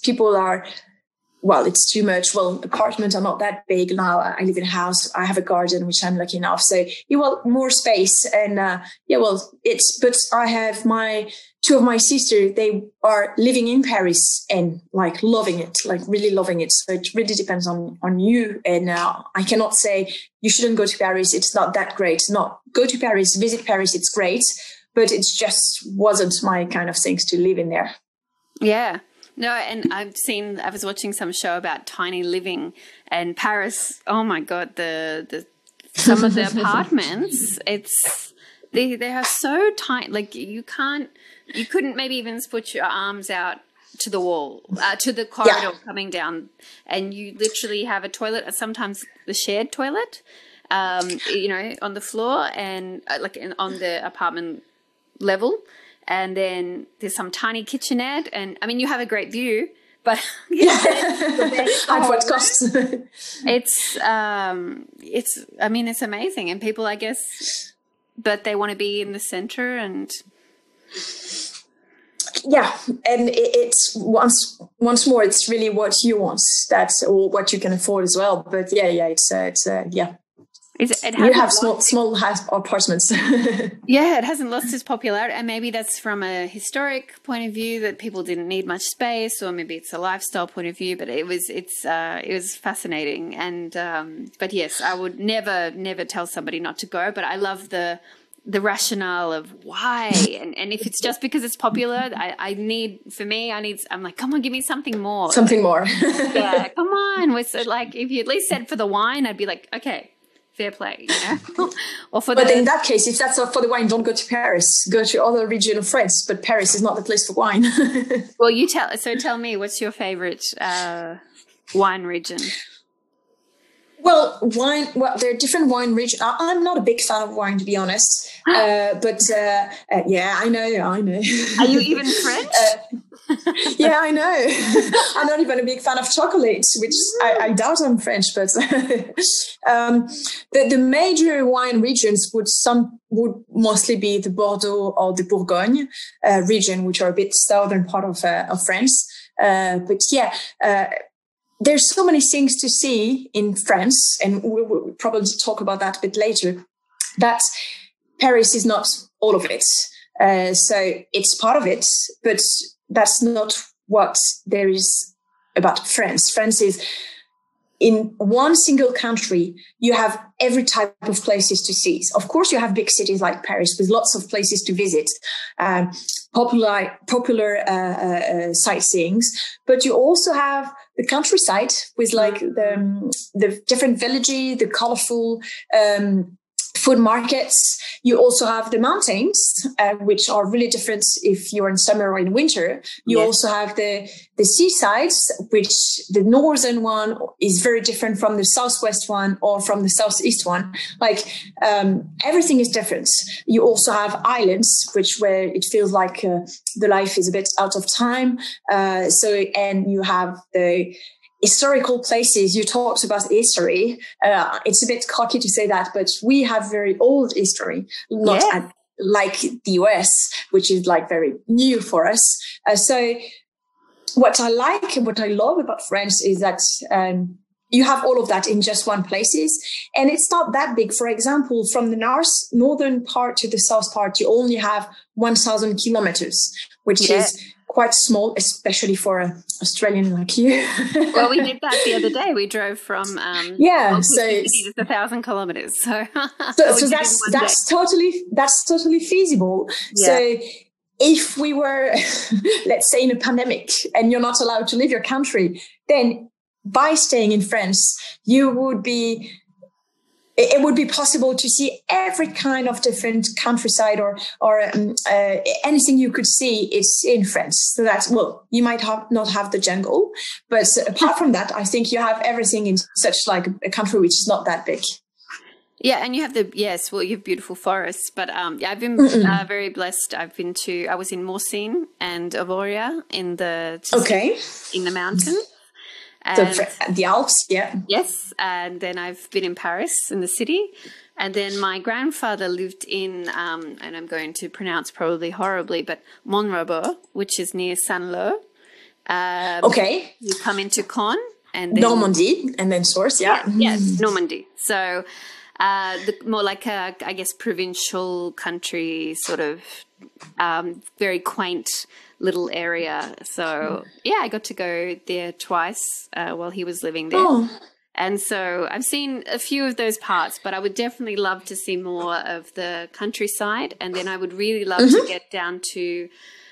too much. Apartments are not that big now. I live in a house. I have a garden, which I'm lucky enough. So you want more space. And but I have two of my sisters, they are living in Paris and loving it, really loving it. So it really depends on you. And I cannot say you shouldn't go to Paris. It's not that great. Not go to Paris, visit Paris. It's great, but it just wasn't my kind of things to live in there. Yeah. No, and I was watching some show about tiny living, and Paris, oh my God, some of the apartments, they are so tight, like you couldn't maybe even put your arms out to the wall, to the corridor coming down, and you literally have a toilet, sometimes the shared toilet, on the floor, and on the apartment level. And then there's some tiny kitchenette, and you have a great view, but at what cost? It's amazing, and people, I guess, but they want to be in the center, and and it's once more, it's really what you want, or what you can afford as well. But you have small apartments. Yeah, it hasn't lost its popularity, and maybe that's from a historic point of view that people didn't need much space, or maybe it's a lifestyle point of view. But it was fascinating, and but yes, I would never tell somebody not to go. But I love the the rationale of why, and if it's just because it's popular, I'm like, come on, give me something more. Something more. Yeah, come on. So like, if you at least said for the wine, I'd be like, okay, fair play, or for but in that case, if that's for the wine, don't go to Paris. Go to other region of France. But Paris is not the place for wine. Well, tell me, what's your favorite wine region? Well, wine. Well, there are different wine regions. I'm not a big fan of wine, to be honest. But yeah, I know. Are you even French? Yeah, I know. I'm not even a big fan of chocolate, which I doubt I'm French. But the major wine regions would mostly be the Bordeaux or the Bourgogne region, which are a bit southern part of France. But yeah. There's so many things to see in France, and we'll probably talk about that a bit later, that Paris is not all of it. So it's part of it, but that's not what there is about France. France is, in one single country, you have every type of places to see. Of course, you have big cities like Paris with lots of places to visit, popular sightseeings, but you also have the countryside with like the different villages, the colorful food markets. You also have the mountains, which are really different if you're in summer or in winter. You also have the seasides, which the northern one is very different from the southwest one or from the southeast one. Like everything is different. You also have islands, where it feels like the life is a bit out of time. And you have the historical places. You talked about history. It's a bit cocky to say that, but we have very old history, not like the US, which is like very new for us. So what I like and what I love about France is that you have all of that in just one places, and it's not that big. For example, from the northern part to the south part, you only have 1,000 kilometers, which is quite small, especially for an Australian like you. Well, we did that the other day. We drove from so it's 1,000 kilometers. So that's totally feasible. Yeah. So if we were, let's say, in a pandemic and you're not allowed to leave your country, then by staying in France, it would be possible to see every kind of different countryside or anything you could see is in France. So that's, well, you might not have the jungle, but apart from that, I think you have everything in such like a country which is not that big. Yeah, and you have you have beautiful forests, but I've been very blessed. I was in Morcine and Avoria in the mountain. The Alps, yeah. Yes, and then I've been in Paris in the city, and then my grandfather lived in, and I'm going to pronounce probably horribly, but Montrobert, which is near Saint-Lô. You come into Caen and then Normandy, and then Source, Yes, Normandy. So more like a, I guess, provincial country sort of very quaint little area. So I got to go there twice while he was living there. And so I've seen a few of those parts, but I would definitely love to see more of the countryside. And then I would really love to get down to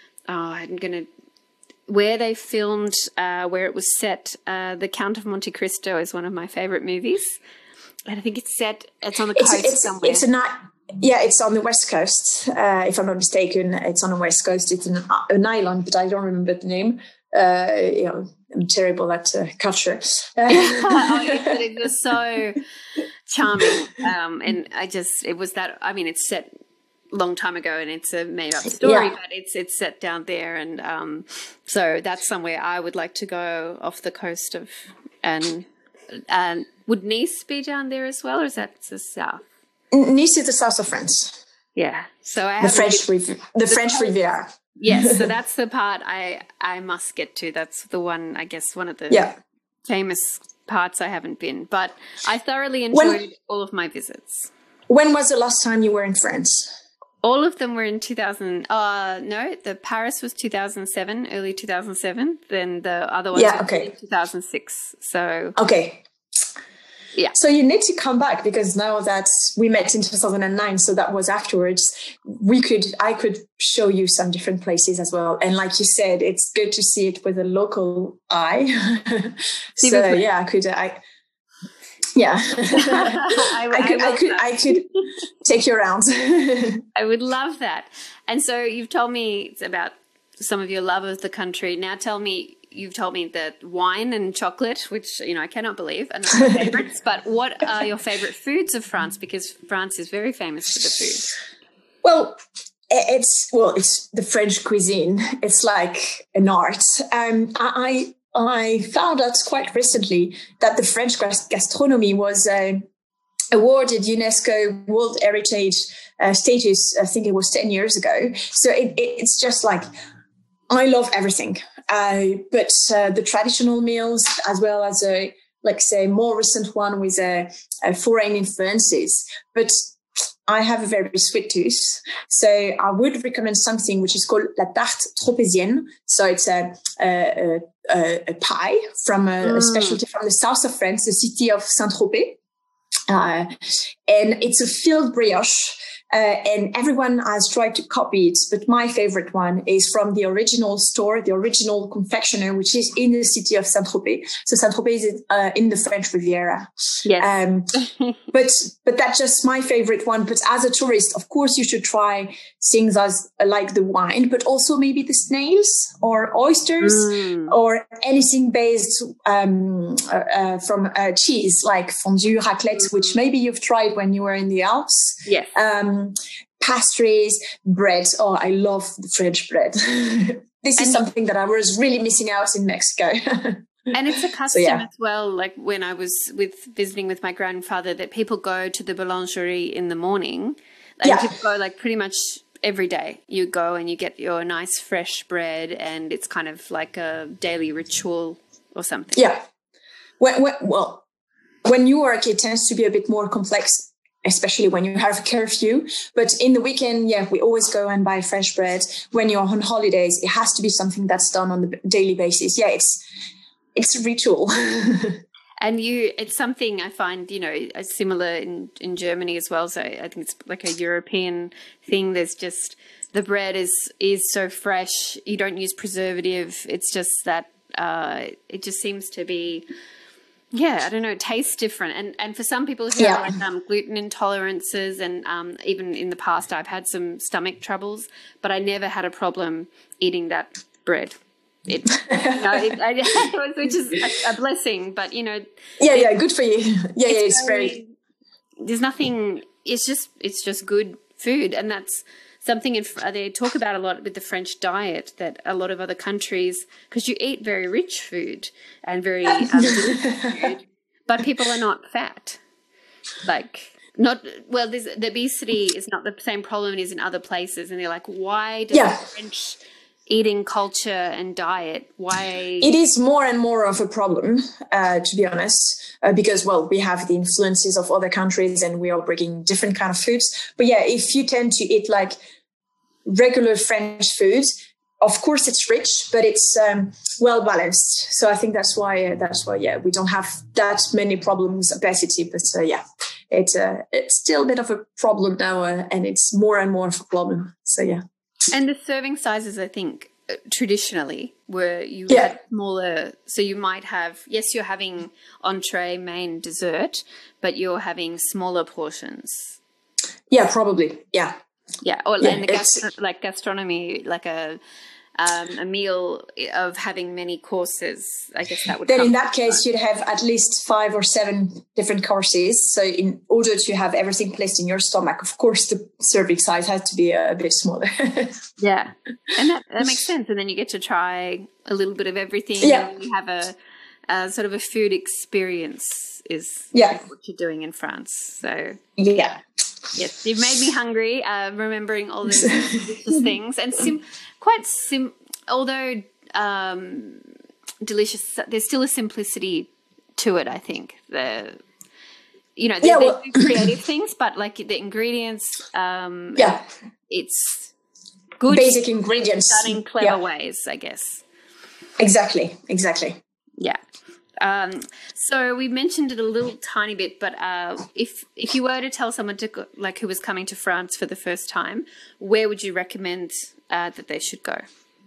where they filmed, where it was set. The Count of Monte Cristo is one of my favorite movies, and I think it's on the coast somewhere. It's on the West Coast. If I'm not mistaken, it's on the West Coast. It's an island, but I don't remember the name. I'm terrible at culture. It was so charming. And it's set a long time ago, and it's a made-up story, but it's set down there. And so that's somewhere I would like to go off the coast of. And would Nice be down there as well, or is that the south? Nice is the south of France. Yeah. So I have the French Riviera. Yes, so that's the part I must get to. That's the one, I guess, one of the famous parts I haven't been. But I thoroughly enjoyed all of my visits. When was the last time you were in France? All of them were in 2000. The Paris was 2007, early 2007. Then the other ones were in 2006. So Yeah. So you need to come back, because now that we met in 2009, so that was afterwards, I could show you some different places as well. And like you said, it's good to see it with a local eye. So yeah, I could take you around. I would love that. And so you've told me about some of your love of the country. Now you've told me that wine and chocolate, which, I cannot believe, are not my favorites. But what are your favorite foods of France? Because France is very famous for the food. Well, it's the French cuisine. It's like an art. I found out quite recently that the French gastronomy was awarded UNESCO World Heritage status. I think it was 10 years ago. So it's just like, I love everything. But the traditional meals, as well as say more recent one with foreign influences. But I have a very sweet tooth, so I would recommend something which is called la tarte tropézienne. So it's a pie from a specialty from the south of France, the city of Saint-Tropez. And it's a filled brioche, and everyone has tried to copy it. But my favorite one is from the original store, the original confectioner, which is in the city of Saint-Tropez. So Saint-Tropez is in the French Riviera. Yes. But that's just my favorite one. But as a tourist, of course, you should try things as like the wine, but also maybe the snails or oysters or anything based from cheese, like fondue, raclette, which maybe you've tried when you were in the Alps. Yes. Pastries, bread. Oh, I love the French bread. This is something that I was really missing out in Mexico. And it's a custom as well, like when I was visiting with my grandfather, that people go to the boulangerie in the morning. People go like pretty much every day. You go and you get your nice fresh bread, and it's kind of like a daily ritual or something. Yeah. When you work, it tends to be a bit more complex, especially when you have a curfew. But in the weekend, we always go and buy fresh bread. When you're on holidays, it has to be something that's done on the daily basis. Yeah, it's a ritual. And it's something I find, similar in Germany as well. So I think it's like a European thing. There's just, the bread is so fresh. You don't use preservative. It's just that it just seems to be, I don't know, it tastes different. And for some people who have like gluten intolerances, and even in the past I've had some stomach troubles, but I never had a problem eating that bread. Which is a blessing, but good for you. It's very, there's nothing, it's just good food. And that's something they talk about a lot with the French diet, that a lot of other countries, because you eat very rich food and very food, but people are not fat. The obesity is not the same problem it is in other places, and they're like, why does the French eating culture and diet, why? It is more and more of a problem, to be honest, because, we have the influences of other countries and we are bringing different kind of foods. But if you tend to eat like regular French food, of course it's rich, but it's well balanced. So I think that's why we don't have that many problems, obesity. But it's still a bit of a problem now, and it's more and more of a problem. So And the serving sizes, I think, traditionally were had smaller. So you might have, you're having entree, main, dessert, but you're having smaller portions. Yeah, probably. Yeah. Yeah. Or in the gastronomy, like a meal of having many courses, I guess that would. Then in that case, you'd have at least 5 or 7 different courses. So in order to have everything placed in your stomach, of course, the serving size has to be a bit smaller. Yeah, and that makes sense. And then you get to try a little bit of everything. Yeah. And you have a sort of a food experience is what you're doing in France. So yes, you've made me hungry, remembering all those delicious things. And although delicious, there's still a simplicity to it, I think. They're creative things, but like the ingredients, it's good. Basic ingredients. Done in clever ways, I guess. Exactly. Yeah. So we mentioned it a little tiny bit, but if you were to tell someone to go, like who was coming to France for the first time, where would you recommend that they should go?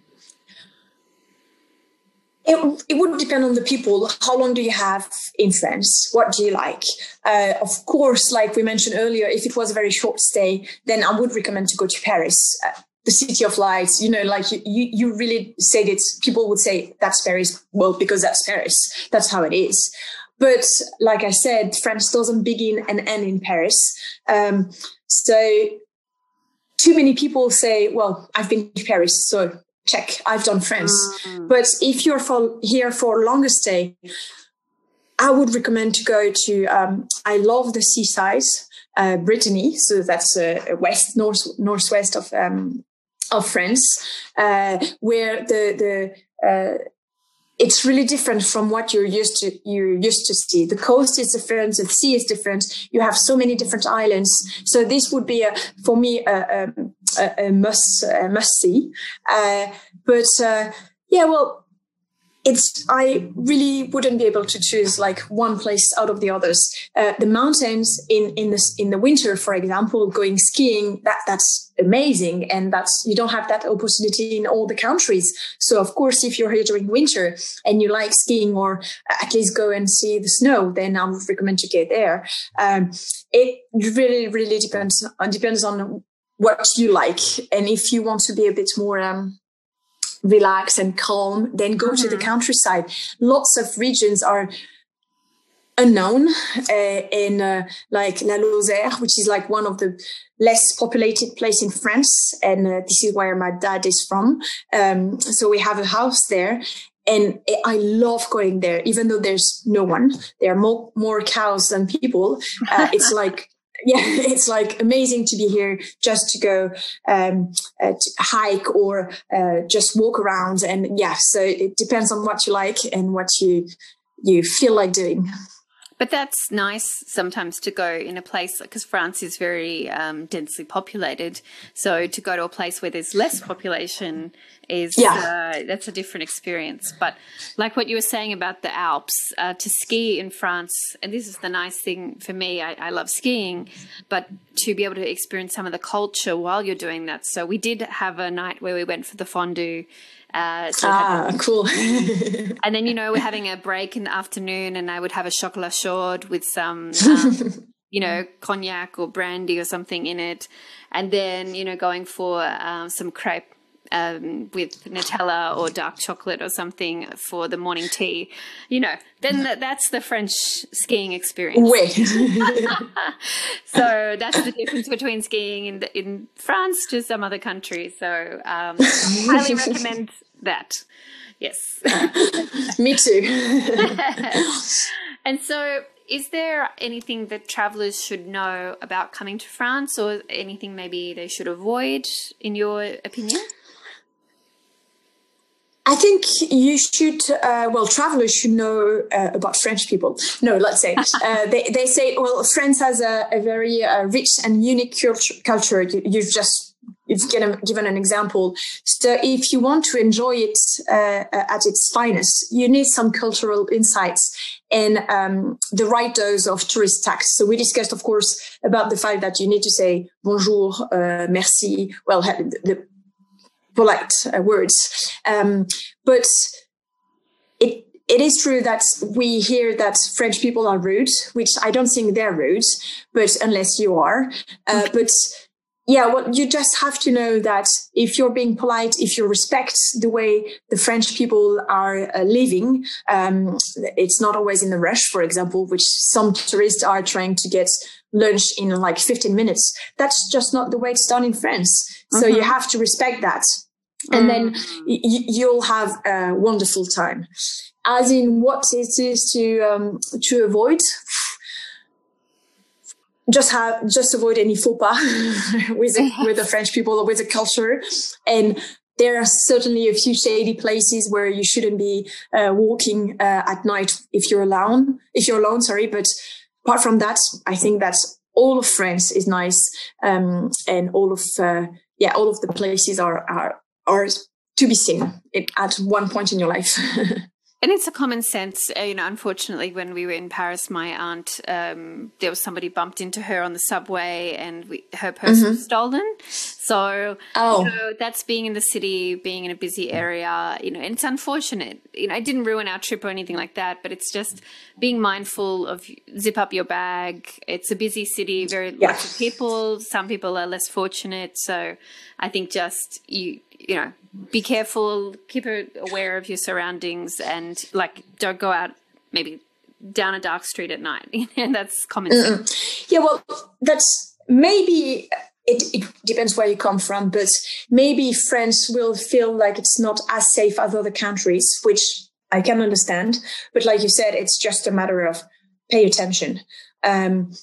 It would depend on the people. How long do you have in France? What do you like? Of course, like we mentioned earlier, if it was a very short stay, then I would recommend to go to Paris. The city of lights, like you really said it. People would say that's Paris. Well, because that's Paris. That's how it is. But like I said, France doesn't begin and end in Paris. So too many people say, well, I've been to Paris, so check, I've done France. But if you're here for a longer stay, I would recommend to go to, I love the seaside, Brittany. So that's northwest of France, where it's really different from what you're used to see. The coast is different, the sea is different. You have so many different islands. So this would be for me a must see. I really wouldn't be able to choose like one place out of the others. The mountains in the winter, for example, going skiing, that's amazing, and you don't have that opportunity in all the countries. So of course, if you're here during winter and you like skiing, or at least go and see the snow, then I would recommend to go there. It really, really depends on what you like, and if you want to be a bit more relax and calm, then go to the countryside. Lots of regions are unknown in like La Lozère, which is like one of the less populated place in France. And this is where my dad is from. So we have a house there. And I love going there, even though there's no one. There are more cows than people. It's like, it's like amazing to be here, just to go to hike or just walk around. And so it depends on what you like and what you feel like doing. But that's nice sometimes to go in a place, because France is very densely populated. So to go to a place where there's less population is that's a different experience. But like what you were saying about the Alps, to ski in France, and this is the nice thing for me, I love skiing, but to be able to experience some of the culture while you're doing that. So we did have a night where we went for the fondue. Cool. And then, we're having a break in the afternoon, and I would have a chocolat chaud with some, cognac or brandy or something in it. And then, going for some crepe with Nutella or dark chocolate or something for the morning tea, then that's the French skiing experience. So that's the difference between skiing in France to some other countries. So I highly recommend that. Yes. Me too. And so is there anything that travelers should know about coming to France, or anything maybe they should avoid, in your opinion? I think you should, travelers should know about French people. No, let's say, they say, well, France has a very rich and unique culture. You've given an example. So if you want to enjoy it at its finest, you need some cultural insights and the right dose of tourist tax. So we discussed, of course, about the fact that you need to say bonjour, merci, the polite words. But it is true that we hear that French people are rude, which I don't think they're rude, but unless you are. But you just have to know that if you're being polite, if you respect the way the French people are living, it's not always in the rush, for example, which some tourists are trying to get lunch in like 15 minutes. That's just not the way it's done in France. So you have to respect that. And then you'll have a wonderful time. As in what it is to avoid, just avoid any faux pas with the French people or with the culture. And there are certainly a few shady places where you shouldn't be walking at night if you're alone. But apart from that, I think that all of France is nice, and all of the places are to be seen at one point in your life. And it's a common sense, unfortunately, when we were in Paris, my aunt, there was somebody bumped into her on the subway and her purse was stolen. So, that's being in the city, being in a busy area, and it's unfortunate. It didn't ruin our trip or anything like that, but it's just being mindful of zip up your bag. It's a busy city, lots of people. Some people are less fortunate. So I think just be careful, keep aware of your surroundings, and don't go out maybe down a dark street at night. That's common sense. Yeah, well, that's maybe it depends where you come from, but maybe France will feel like it's not as safe as other countries, which I can understand. But like you said, it's just a matter of pay attention. And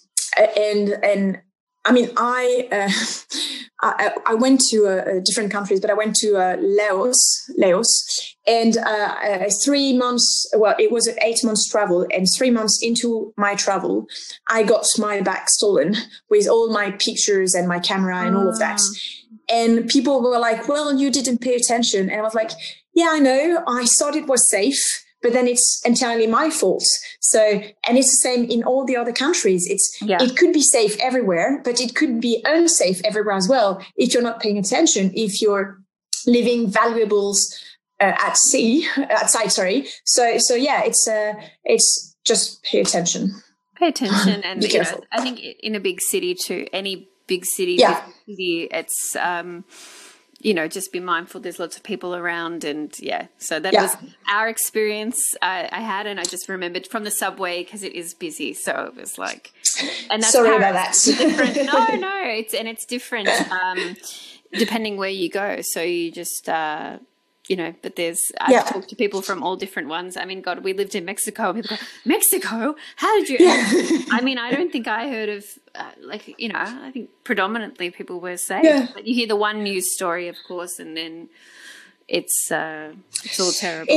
I mean, I went to different countries, but I went to Laos, and 3 months. Well, it was an 8 months travel, and 3 months into my travel, I got my bag stolen with all my pictures and my camera and all of that. And people were like, "Well, you didn't pay attention," and I was like, "Yeah, I know. I thought it was safe." But then it's entirely my fault. So, and it's the same in all the other countries. It could be safe everywhere, but it could be unsafe everywhere as well if you're not paying attention, if you're leaving valuables outside. So yeah, it's just pay attention. Pay attention, and I think in a big city too, any big city, it's just be mindful. There's lots of people around, and so that was our experience I had, and I just remembered from the subway because it is busy. So it was like, and that's sorry about that. Different. No, it's different depending where you go. So you just but I've talked to people from all different ones. I mean, God, we lived in Mexico. People go, Mexico? How did you? I mean, I don't think I heard of, I think predominantly people were safe. Yeah. But you hear the one news story, of course, and then it's all terrible.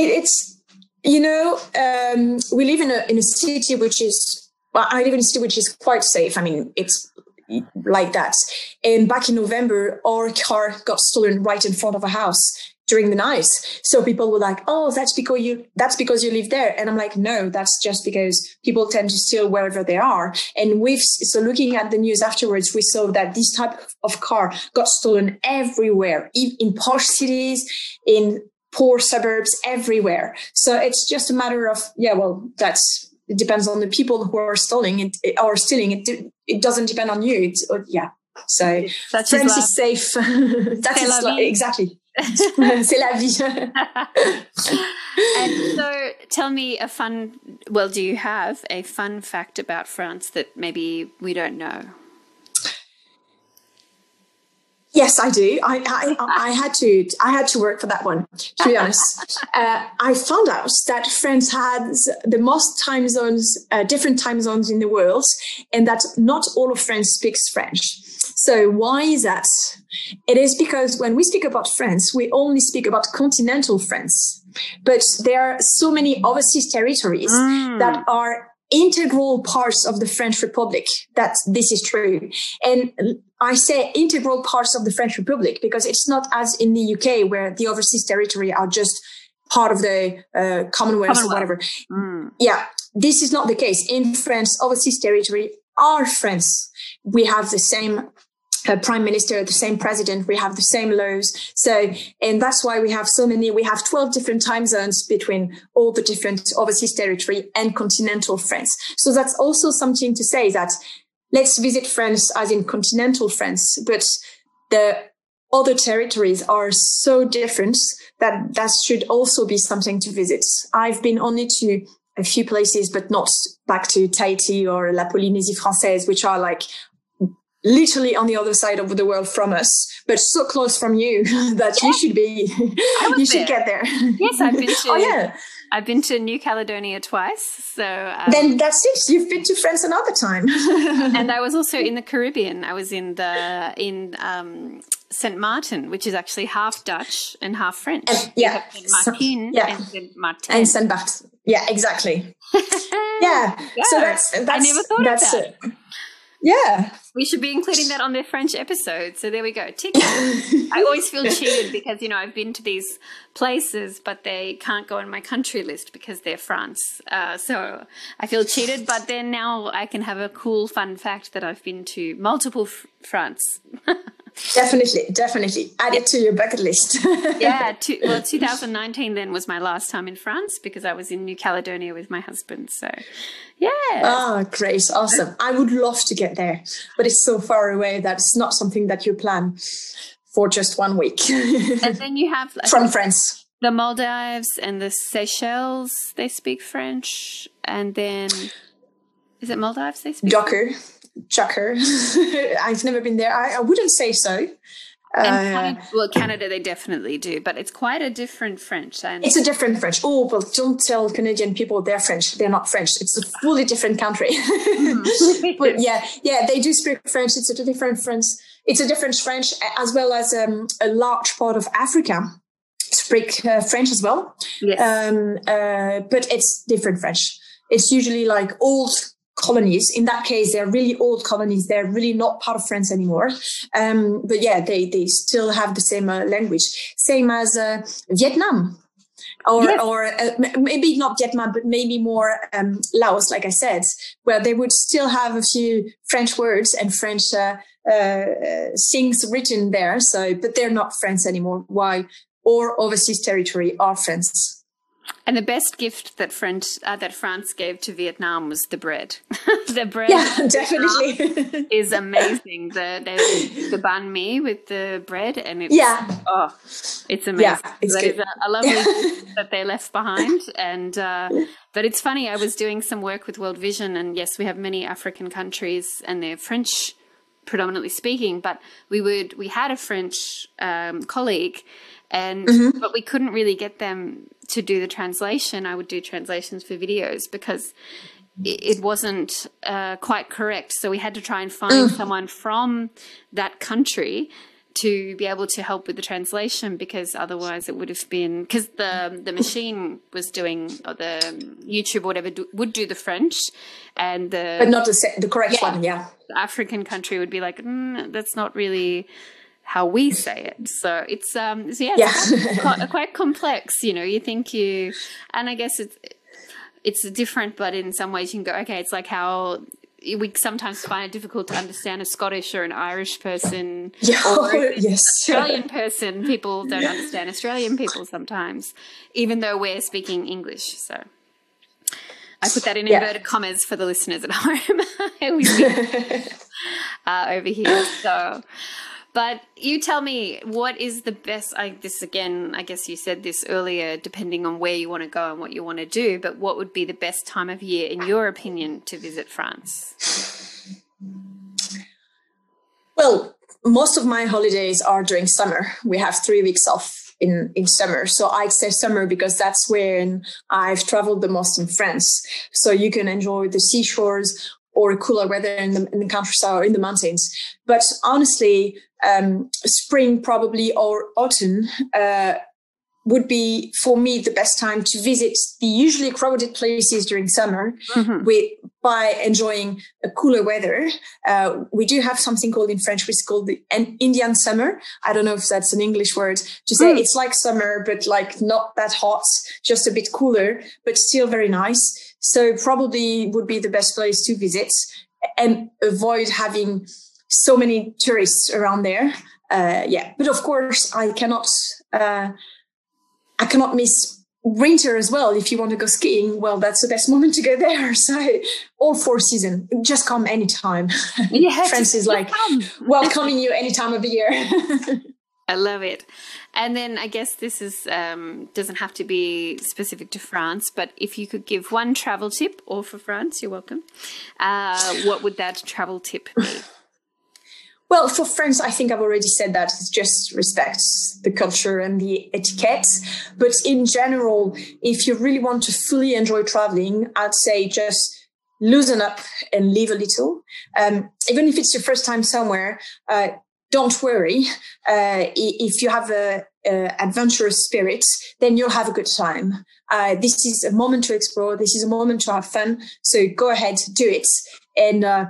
We live in a city which is, I live in a city which is quite safe. I mean, it's like that. And back in November, our car got stolen right in front of a house during the night. So people were like, "Oh, that's because you live there." And I'm like, "No, that's just because people tend to steal wherever they are." And so looking at the news afterwards, we saw that this type of car got stolen everywhere, in posh cities, in poor suburbs, everywhere. So it's just a matter of, it depends on the people who are stealing. It doesn't depend on you. So France is safe. Exactly. C'est la vie. And so tell me do you have a fun fact about France that maybe we don't know? Yes, I do. I had to work for that one, to be honest. I found out that France has the most time zones, different time zones in the world, and that not all of France speaks French. So why is that? It is because when we speak about France, we only speak about continental France. But there are so many overseas territories that are integral parts of the French Republic that this is true. And I say integral parts of the French Republic because it's not as in the UK where the overseas territory are just part of the Commonwealth or whatever. Yeah, this is not the case. In France, overseas territory are France. We have the same prime minister, the same president, we have the same laws. So, and that's why we have 12 different time zones between all the different overseas territory and continental France. So that's also something to say that let's visit France as in continental France, but the other territories are so different that should also be something to visit. I've been only to a few places, but not back to Tahiti or La Polynésie Française, which are like literally on the other side of the world from us, but so close from you that you should get there. Yes, I've been to. I've been to New Caledonia twice. So then that's it. You've been to France another time. And I was also in the Caribbean. I was in Saint Martin, which is actually half Dutch and half French. Saint Martin and Saint Martin. And Saint Barth. Yeah, exactly. Yeah. So that's I never thought of that. Yeah. We should be including that on their French episode. So there we go. Tick. I always feel cheated because, I've been to these places, but they can't go on my country list because they're France. So I feel cheated, but then now I can have a cool, fun fact that I've been to multiple France. Definitely. Add it to your bucket list. Yeah. 2019 then was my last time in France because I was in New Caledonia with my husband. So, yeah. Oh, great. Awesome. I would love to get there, but it's so far away that it's not something that you plan for just 1 week. And then you have... From France. The Maldives and the Seychelles, they speak French. And then... Is it Maldives they speak? Joker. I've never been there. I wouldn't say so. And Canada, they definitely do, but it's quite a different French. And it's a different French. Oh, well, don't tell Canadian people they're French. They're not French. It's a fully different country. But yeah, they do speak French. It's a different French. It's a different French, as well as a large part of Africa speak French as well. Yes. But it's different French. It's usually like old colonies. In that case, they're really old colonies. They're really not part of France anymore. But yeah, they still have the same language. Same as Vietnam. Or maybe not Vietnam, but maybe more Laos, like I said, where they would still have a few French words and French things written there. But they're not France anymore. Why? Or overseas territory are France. And the best gift that France gave to Vietnam was the bread. The bread, yeah, definitely, is amazing. The banh mi with the bread, and it's it's amazing. Yeah, it's that good. is a lovely gift that they left behind. And but it's funny. I was doing some work with World Vision, and yes, we have many African countries, and they're French predominantly speaking. But we had a French colleague. But we couldn't really get them to do the translation. I would do translations for videos because it wasn't quite correct. So we had to try and find someone from that country to be able to help with the translation, because otherwise it would have been, because the machine was doing, or the YouTube or whatever would do the French, and but not the correct one. Yeah, the African country would be like, that's not really how we say it. So it's quite complex, you think and I guess it's different, but in some ways you can go, okay, it's like how we sometimes find it difficult to understand a Scottish or an Irish person, or an Australian person. People don't understand Australian people sometimes, even though we're speaking English. So I put that in inverted commas for the listeners at home. We speak over here. So, but you tell me, what is the best, I guess you said this earlier, depending on where you want to go and what you want to do, but what would be the best time of year, in your opinion, to visit France? Well, most of my holidays are during summer. We have 3 weeks off in summer. So I'd say summer because that's when I've traveled the most in France. So you can enjoy the seashores or cooler weather in the countryside or in the mountains. But honestly, spring probably or autumn would be, for me, the best time to visit the usually crowded places during summer by enjoying a cooler weather. We do have something called in French, which is called the Indian summer. I don't know if that's an English word to say. It's like summer, but like not that hot, just a bit cooler, but still very nice. So probably would be the best place to visit and avoid having so many tourists around there. But of course I cannot miss winter as well. If you want to go skiing, well, that's the best moment to go there. So all 4 seasons, just come anytime. Yeah, France is like welcoming you any time of the year. I love it. And then I guess this is doesn't have to be specific to France, but if you could give one travel tip, or for France, you're welcome, what would that travel tip be? Well, for France, I think I've already said that. It's just respect the culture and the etiquette. But in general, if you really want to fully enjoy traveling, I'd say just loosen up and live a little. Even if it's your first time somewhere, don't worry. If you have a adventurous spirit, then you'll have a good time. This is a moment to explore. This is a moment to have fun. So go ahead, do it. And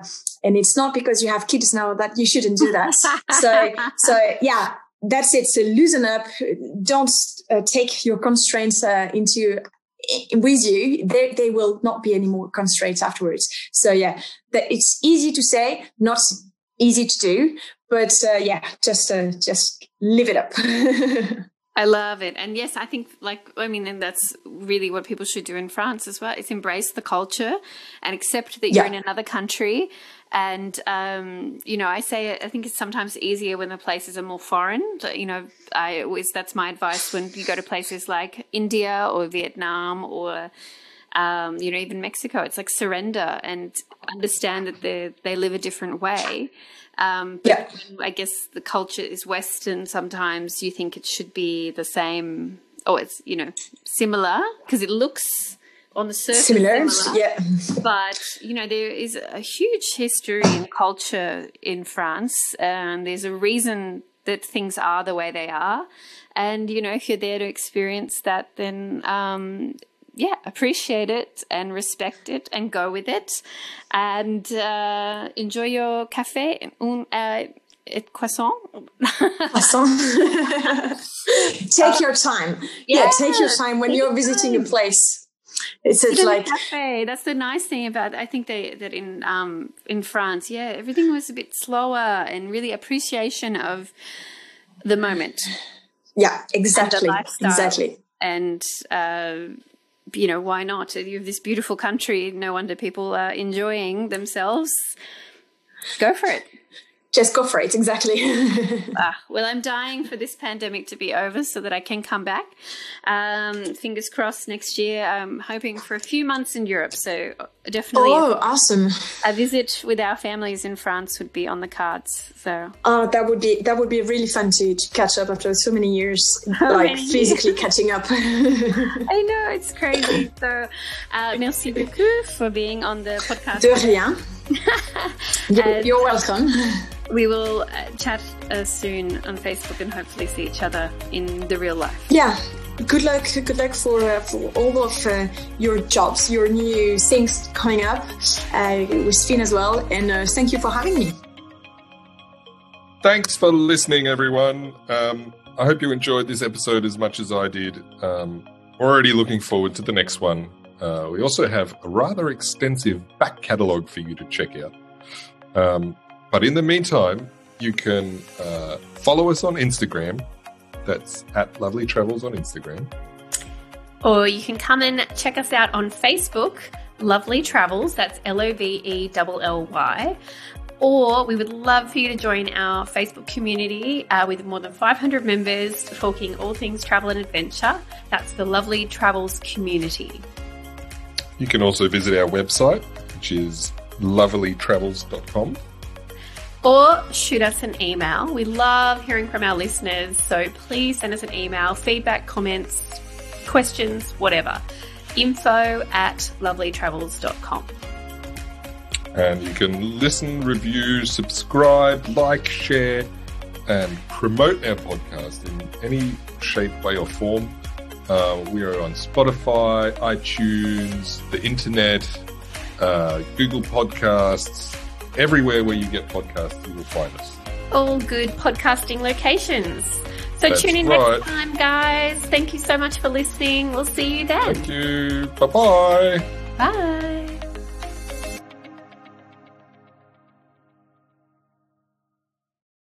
And it's not because you have kids now that you shouldn't do that. So yeah, that's it. So loosen up. Don't take your constraints with you. They will not be any more constraints afterwards. So yeah, it's easy to say, not easy to do, but just live it up. I love it. And yes, I think and that's really what people should do in France as well. It's embrace the culture and accept that you're in another country. And, I think it's sometimes easier when the places are more foreign. That's my advice when you go to places like India or Vietnam or, even Mexico. It's like surrender and understand that they live a different way. I guess the culture is Western. Sometimes you think it should be the same, or it's, similar because it looks on the surface similar. Yeah. But, there is a huge history and culture in France, and there's a reason that things are the way they are. And, if you're there to experience that, then appreciate it and respect it and go with it, and enjoy your café et croissant. Take your time. Yeah, take your time when you're visiting a place. It's like cafe. That's the nice thing about. I think that in France, everything was a bit slower and really appreciation of the moment. Yeah, exactly. And the exactly. And why not? You have this beautiful country. No wonder people are enjoying themselves. Go for it. Just go for it. Exactly. Well, I'm dying for this pandemic to be over so that I can come back. Fingers crossed next year. I'm hoping for a few months in Europe. So definitely. Oh, awesome. A visit with our families in France would be on the cards. So. That would be really fun to catch up after so many years, physically catching up. I know, it's crazy. So, merci beaucoup for being on the podcast. De rien. You're welcome. We will chat soon on Facebook and hopefully see each other in the real life. Yeah. Good luck for all of your jobs, your new things coming up with Finn as well. And thank you for having me. Thanks for listening, everyone. I hope you enjoyed this episode as much as I did. Already looking forward to the next one. We also have a rather extensive back catalogue for you to check out. But in the meantime, you can follow us on Instagram. That's at Lovely Travels on Instagram. Or you can come and check us out on Facebook, Lovely Travels. That's LOVELLY. Or we would love for you to join our Facebook community with more than 500 members talking all things travel and adventure. That's the Lovely Travels community. You can also visit our website, which is lovelytravels.com. Or shoot us an email. We love hearing from our listeners, so please send us an email, feedback, comments, questions, whatever. info@lovelytravels.com. And you can listen, review, subscribe, like, share, and promote our podcast in any shape, way, or form. We are on Spotify, iTunes, the internet, Google Podcasts. Everywhere where you get podcasts, you will find us. All good podcasting locations. So That's tune in right. next time, guys. Thank you so much for listening. We'll see you then. Thank you. Bye-bye. Bye.